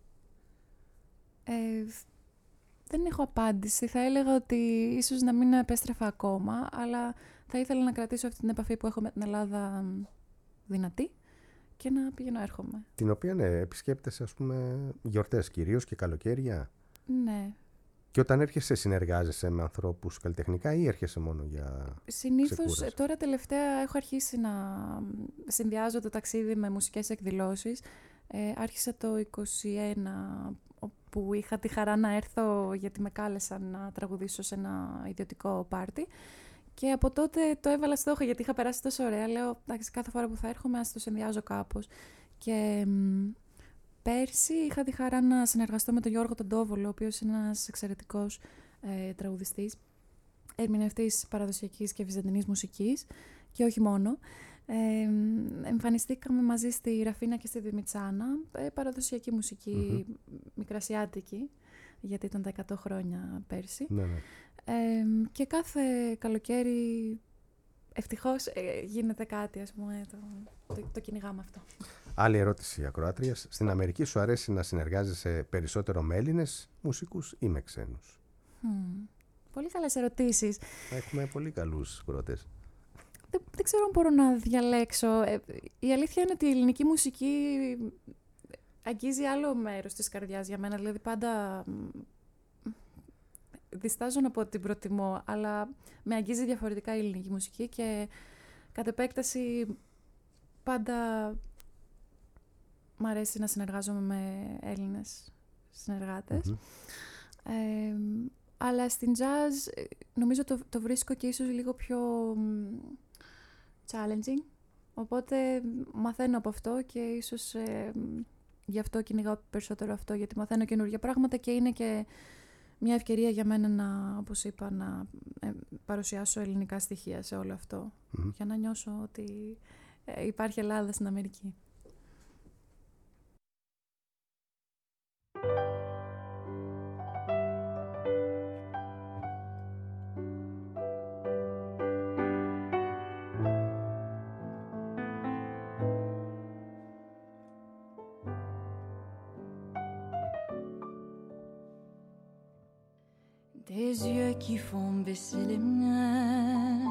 Ε, δεν έχω απάντηση. Θα έλεγα ότι ίσως να μην επέστρεφα ακόμα, αλλά θα ήθελα να κρατήσω αυτή την επαφή που έχω με την Ελλάδα δυνατή και να πηγαίνω έρχομαι. Την οποία ναι, επισκέπτεσαι, ας πούμε, γιορτές κυρίως και καλοκαίρια. Ναι. Και όταν έρχεσαι, συνεργάζεσαι με ανθρώπους καλλιτεχνικά ή έρχεσαι μόνο για συνήθως, ξεκούραση? Τώρα τελευταία έχω αρχίσει να συνδυάζω το ταξίδι με μουσικές εκδηλώσεις. Ε, άρχισα το είκοσι ένα, όπου είχα τη χαρά να έρθω γιατί με κάλεσαν να τραγουδήσω σε ένα ιδιωτικό πάρτι. Και από τότε το έβαλα στόχο γιατί είχα περάσει τόσο ωραία. Λέω, εντάξει, κάθε φορά που θα έρχομαι ας το συνδυάζω κάπως. Και μ, πέρσι είχα τη χαρά να συνεργαστώ με τον Γιώργο τον Τόβολο, ο οποίος είναι ένας εξαιρετικός ε, τραγουδιστής, ερμηνευτής παραδοσιακής και βυζαντινής μουσικής και όχι μόνο. Ε, εμφανιστήκαμε μαζί στη Ραφίνα και στη Δημητσάνα, ε, παραδοσιακή μουσική, mm-hmm. μικρασιάτικη, γιατί ήταν τα εκατό χρόνια πέρσι. Ναι, ναι. Ε, και κάθε καλοκαίρι ευτυχώς ε, γίνεται κάτι, ας πούμε, το, το, το κυνηγάμε αυτό. Άλλη ερώτηση ακροάτριας. Στην Αμερική σου αρέσει να συνεργάζεσαι περισσότερο με Έλληνες μουσικούς ή με ξένους? Mm, πολύ καλές ερωτήσεις. Έχουμε πολύ καλούς πρώτες. Δεν, δεν ξέρω αν μπορώ να διαλέξω. Ε, η αλήθεια είναι ότι η ελληνική μουσική αγγίζει άλλο μέρος της καρδιάς για μένα. Δηλαδή πάντα... διστάζω να πω ότι την προτιμώ, αλλά με αγγίζει διαφορετικά η ελληνική μουσική και κατ' επέκταση πάντα μ' αρέσει να συνεργάζομαι με Έλληνες συνεργάτες. Mm-hmm. Ε, αλλά στην jazz νομίζω το, το βρίσκω και ίσως λίγο πιο challenging, οπότε μαθαίνω από αυτό και ίσως ε, γι' αυτό κυνηγάω περισσότερο αυτό, γιατί μαθαίνω καινούργια πράγματα και είναι και μια ευκαιρία για μένα να, όπως είπα, να ε, παρουσιάσω ελληνικά στοιχεία σε όλο αυτό, mm-hmm. για να νιώσω ότι ε, υπάρχει Ελλάδα στην Αμερική. des yeux qui font baisser les miens,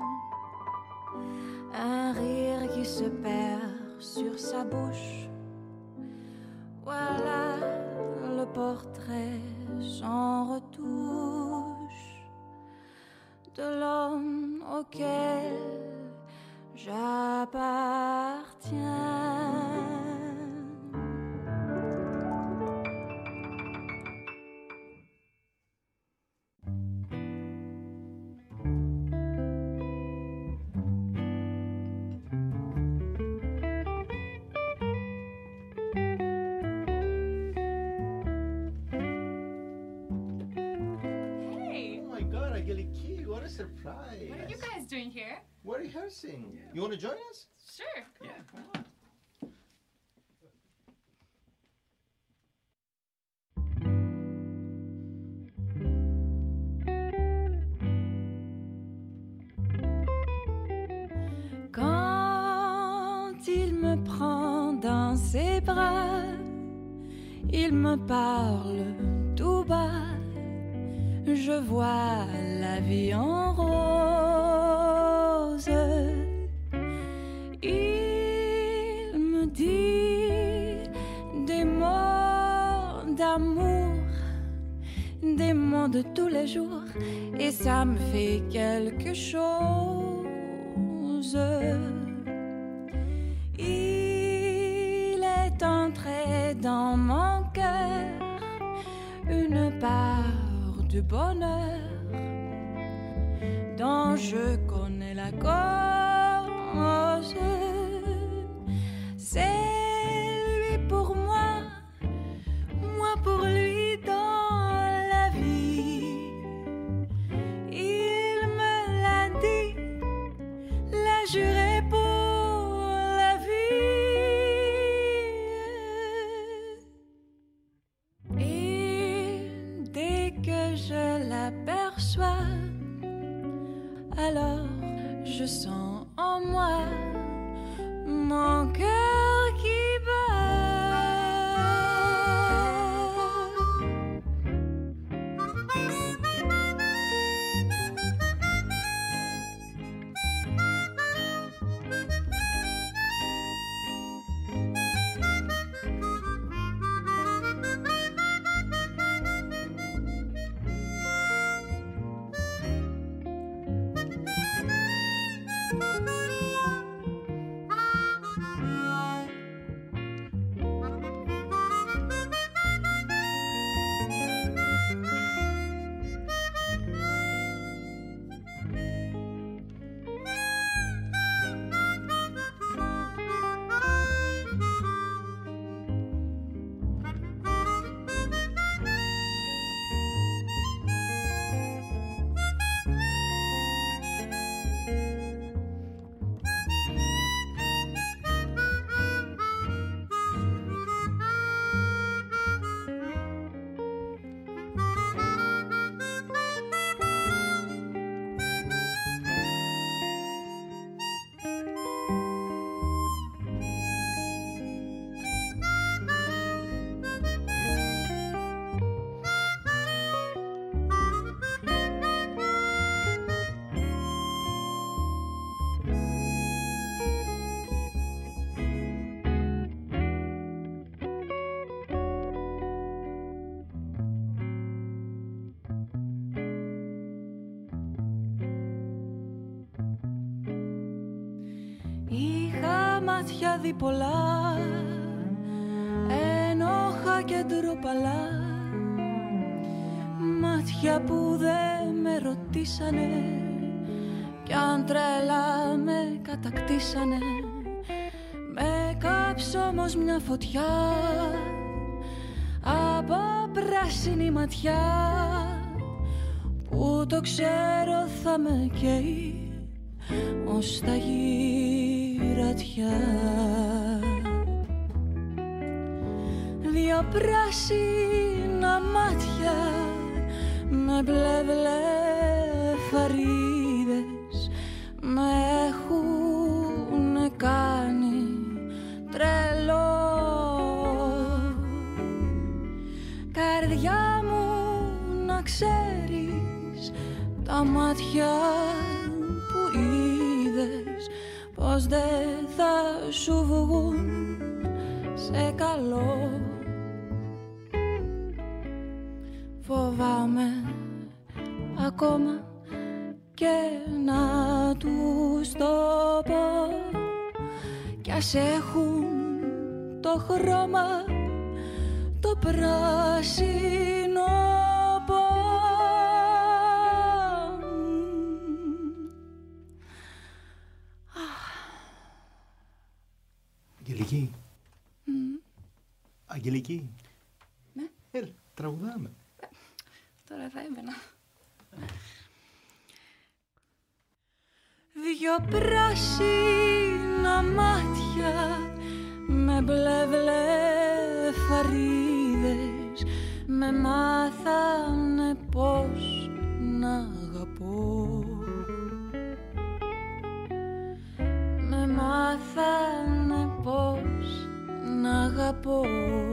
un rire qui se perd sur sa bouche. Voilà le portrait sans retouche de l'homme auquel j'appartiens. Surprise. What are you guys doing here? We're rehearsing. Yeah. You want to join us? Sure. Yeah, why not? Quand il me prend dans ses bras, il me parle tout bas. Je vois la vie en rose. Il me dit des mots d'amour, des mots de tous les jours, et ça me fait quelque chose. Il est entré dans mon cœur une part du bonheur dont je connais la cause. C'est lui pour moi, moi pour lui dans la vie. Il me l'a dit, l'a juré pour la vie. Et dès que je l'aperçois, alors je sens en moi mon cœur qui μάτια δει πολλά, ένοχα και ντροπαλά, μάτια που δεν με ρωτήσανε κι αν τρέλα με κατακτήσανε. Με κάψω όμως μια φωτιά από πράσινη ματιά που το ξέρω θα με καίει ως τα γυρατιά. Δύο πράσινα μάτια με μπλε βλεφαρίδες με έχουν κάνει τρελό. Καρδιά μου να ξέρεις είδες τα μάτια που είδες, πως δεν θα σου βγουν σε καλό. Φοβάμαι ακόμα και να τους το πω, κι ας έχουν το χρώμα το πράσινο πω. Αγγελική. Mm. Αγγελική. Ναι. Έλα, τραγουδάμε. Τώρα θα έμπαινα. Δυο πράσινα μάτια με μπλε βλεφαρίδες με μάθανε πως να αγαπώ. Με μάθανε πως να αγαπώ.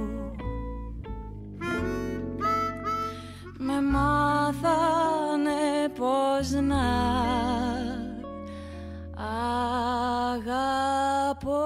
Με μάθανε πως να αγαπώ.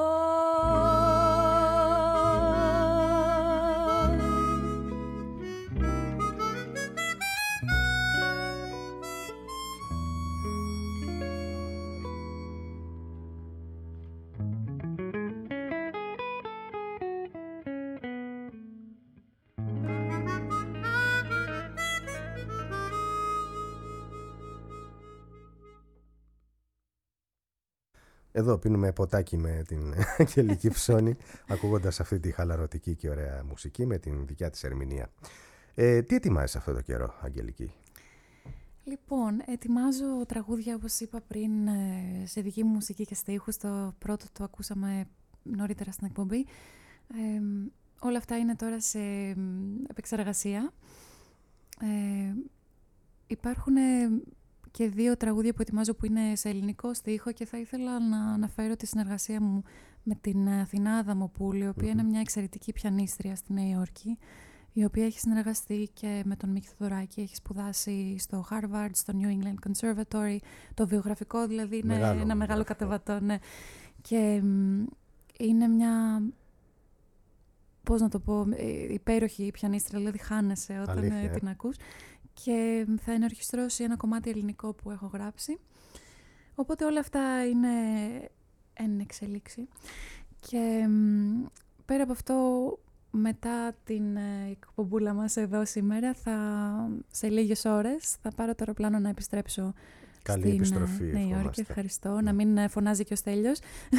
Εδώ πίνουμε ποτάκι με την Αγγελική Ψώνη, ακούγοντας αυτή τη χαλαρωτική και ωραία μουσική με την δικιά της ερμηνεία. Ε, τι ετοιμάζεις αυτό το καιρό, Αγγελική? Λοιπόν, ετοιμάζω τραγούδια, όπως είπα πριν, σε δική μου μουσική και στίχους. Το πρώτο το ακούσαμε νωρίτερα στην εκπομπή. Ε, όλα αυτά είναι τώρα σε επεξεργασία. Ε, υπάρχουν και δύο τραγούδια που ετοιμάζω που είναι σε ελληνικό στίχο και θα ήθελα να αναφέρω τη συνεργασία μου με την Αθηνά Αδαμοπούλη, η οποία mm-hmm. είναι μια εξαιρετική πιανίστρια στη Νέα Υόρκη, η οποία έχει συνεργαστεί και με τον Μίκη Θοδωράκη, έχει σπουδάσει στο Harvard, στο New England Conservatory, το βιογραφικό δηλαδή είναι μεγάλο, ένα μεγάλο κατεβατό, ναι. Και είναι μια, πώς να το πω, υπέροχη πιανίστρια, δηλαδή χάνεσαι όταν Αλήθεια. την ακούς. Και θα ενορχιστρώσει ένα κομμάτι ελληνικό που έχω γράψει. Οπότε όλα αυτά είναι εν εξελίξη. Και πέρα από αυτό, μετά την εκπομπούλα μας εδώ σήμερα, θα, σε λίγες ώρες θα πάρω το αεροπλάνο να επιστρέψω. Καλή στην επιστροφή. Νέα Υόρκη. Ευχαριστώ. Να μην φωνάζει και ο Στέλιος.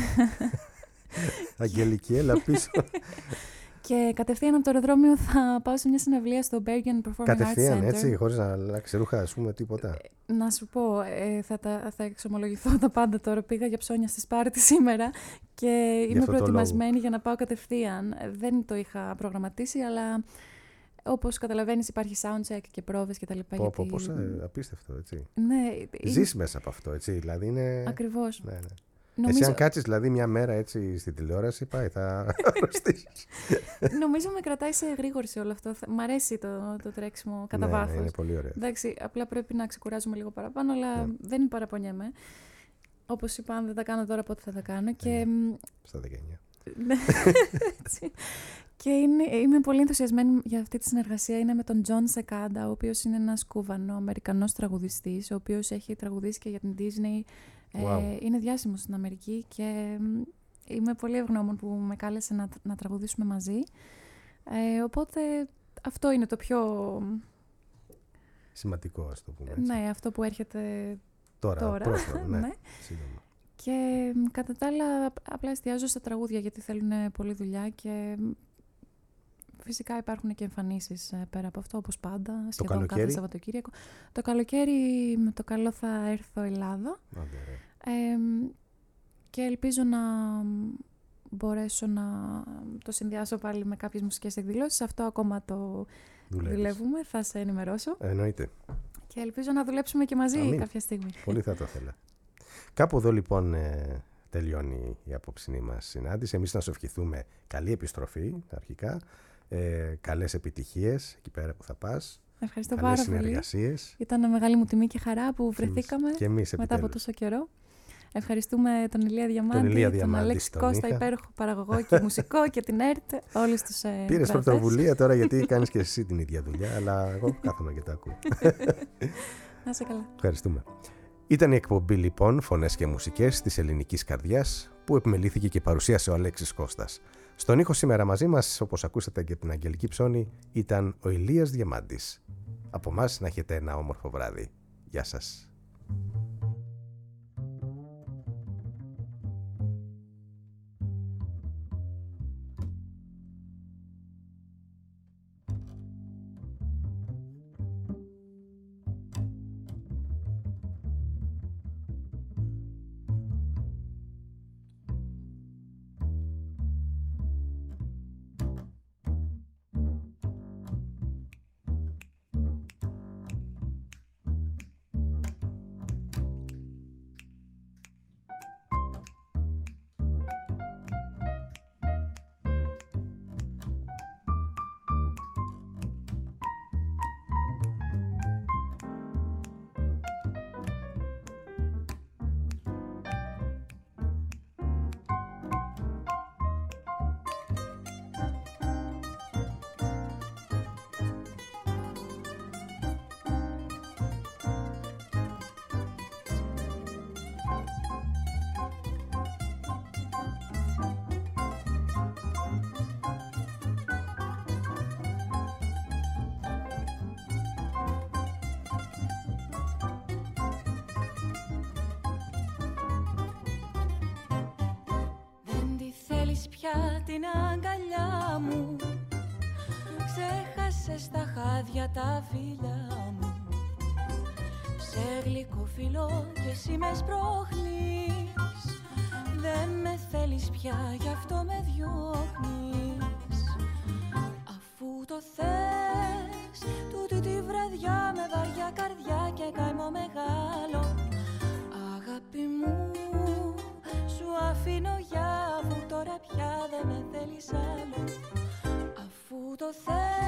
Αγγελική, έλα πίσω. Και κατευθείαν από το αεροδρόμιο θα πάω σε μια συναυλία στο Bergen Performing Arts Center. Κατευθείαν έτσι, χωρίς να αλλάξει ρούχα, ας πούμε, τίποτα. Να σου πω, ε, θα, τα, θα εξομολογηθώ τα πάντα τώρα. Πήγα για ψώνια στη Σπάρτη σήμερα και είμαι προετοιμασμένη για να πάω κατευθείαν. Δεν το είχα προγραμματίσει, αλλά όπως καταλαβαίνεις υπάρχει soundcheck και πρόβες και τα λοιπά. Πω, πω, πώς, ε, απίστευτο, έτσι. Ναι, Ζεις είναι... μέσα από αυτό, έτσι, δηλαδή είναι... Ακριβώς. Ναι, ναι. Νομίζω... Εσύ αν κάτσεις δηλαδή μια μέρα έτσι στην τηλεόραση, πάει, θα αρρωστήσεις. Νομίζω με κρατάει σε εγρήγορση όλο αυτό. Μ' αρέσει το, το τρέξιμο κατά ναι, βάθος. Ναι, είναι πολύ ωραίο. Εντάξει, απλά πρέπει να ξεκουράζουμε λίγο παραπάνω, αλλά ναι. δεν παραπονιέμαι. Όπως είπα, αν δεν τα κάνω τώρα, πότε θα τα κάνω. Ναι, και... στα δεκαεννιά. Και είναι, είμαι πολύ ενθουσιασμένη για αυτή τη συνεργασία. Είναι με τον Τζον Σεκάντα, ο οποίος είναι ένας Κουβανό-Αμερικανός τραγουδιστής, ο οποίος έχει τραγουδήσει και για την Disney. Wow. Ε, είναι διάσημος στην Αμερική και είμαι πολύ ευγνώμων που με κάλεσε να, να τραγουδήσουμε μαζί. Ε, οπότε αυτό είναι το πιο... σημαντικό, ας το πούμε έτσι. Ναι, αυτό που έρχεται τώρα. τώρα. Πρόσφατα, ναι. ναι. Και κατά τα άλλα απλά εστιάζω στα τραγούδια γιατί θέλουν πολλή δουλειά και φυσικά υπάρχουν και εμφανίσεις πέρα από αυτό, όπως πάντα, το σχεδόν καλοκαίρι. κάθε Σαββατοκύριακο. Το καλοκαίρι με το καλό θα έρθω Ελλάδα. Okay. Ε, και ελπίζω να μπορέσω να το συνδυάσω πάλι με κάποιες μουσικές εκδηλώσεις. Αυτό ακόμα το Δουλεύεις. δουλεύουμε, θα σε ενημερώσω. Εννοείται. Και ελπίζω να δουλέψουμε και μαζί Αμήν. κάποια στιγμή. Πολύ θα το ήθελα. Κάπου εδώ λοιπόν ε, τελειώνει η απόψινή μας συνάντηση. Εμείς να σου ευχηθούμε καλή επιστροφή αρχικά, ε, καλές επιτυχίες εκεί πέρα που θα πας. Ευχαριστώ Καλές πάρα πολύ. συνεργασίες. Ήταν μεγάλη μου τιμή και χαρά που βρεθήκαμε και εμείς, μετά επιτέλους. από τόσο καιρό. Ευχαριστούμε τον Ηλία Διαμάντη, τον, Ηλία τον Διαμάντη, Αλέξη τον Κώστα, είχα. υπέροχο παραγωγό και μουσικό και την ΕΡΤ, όλους τους ε, Πήρες γραφές. πρωτοβουλία τώρα γιατί κάνεις και εσύ την ίδια δουλειά, αλλά εγώ κάθομαι και τα ακούω. Να είσαι καλά. Ευχαριστούμε. Ήταν η εκπομπή λοιπόν «Φωνές και μουσικές» της ελληνικής καρδιάς που επιμελήθηκε και παρουσίασε ο Αλέξης Κώστας. Στον ήχο σήμερα μαζί μας, όπως ακούσατε και την Αγγελική Ψώνη, ήταν ο Ηλίας Διαμάντης. Από εμάς να έχετε ένα όμορφο βράδυ. Γεια σας. Πια την αγκαλιά μου, ξέχασες τα χάδια τα φιλιά μου. Σε γλυκό φιλό και εσύ με σπρώχνεις. Δεν με θέλεις πια, γι' αυτό με διώχνεις. Αφού το θες, τούτη τη βραδιά με βαριά καρδιά και καημό μεγάλο. Αγάπη μου, σου αφήνω για αφού τώρα πια δεν με θέλεις άλλο. Αφού το θες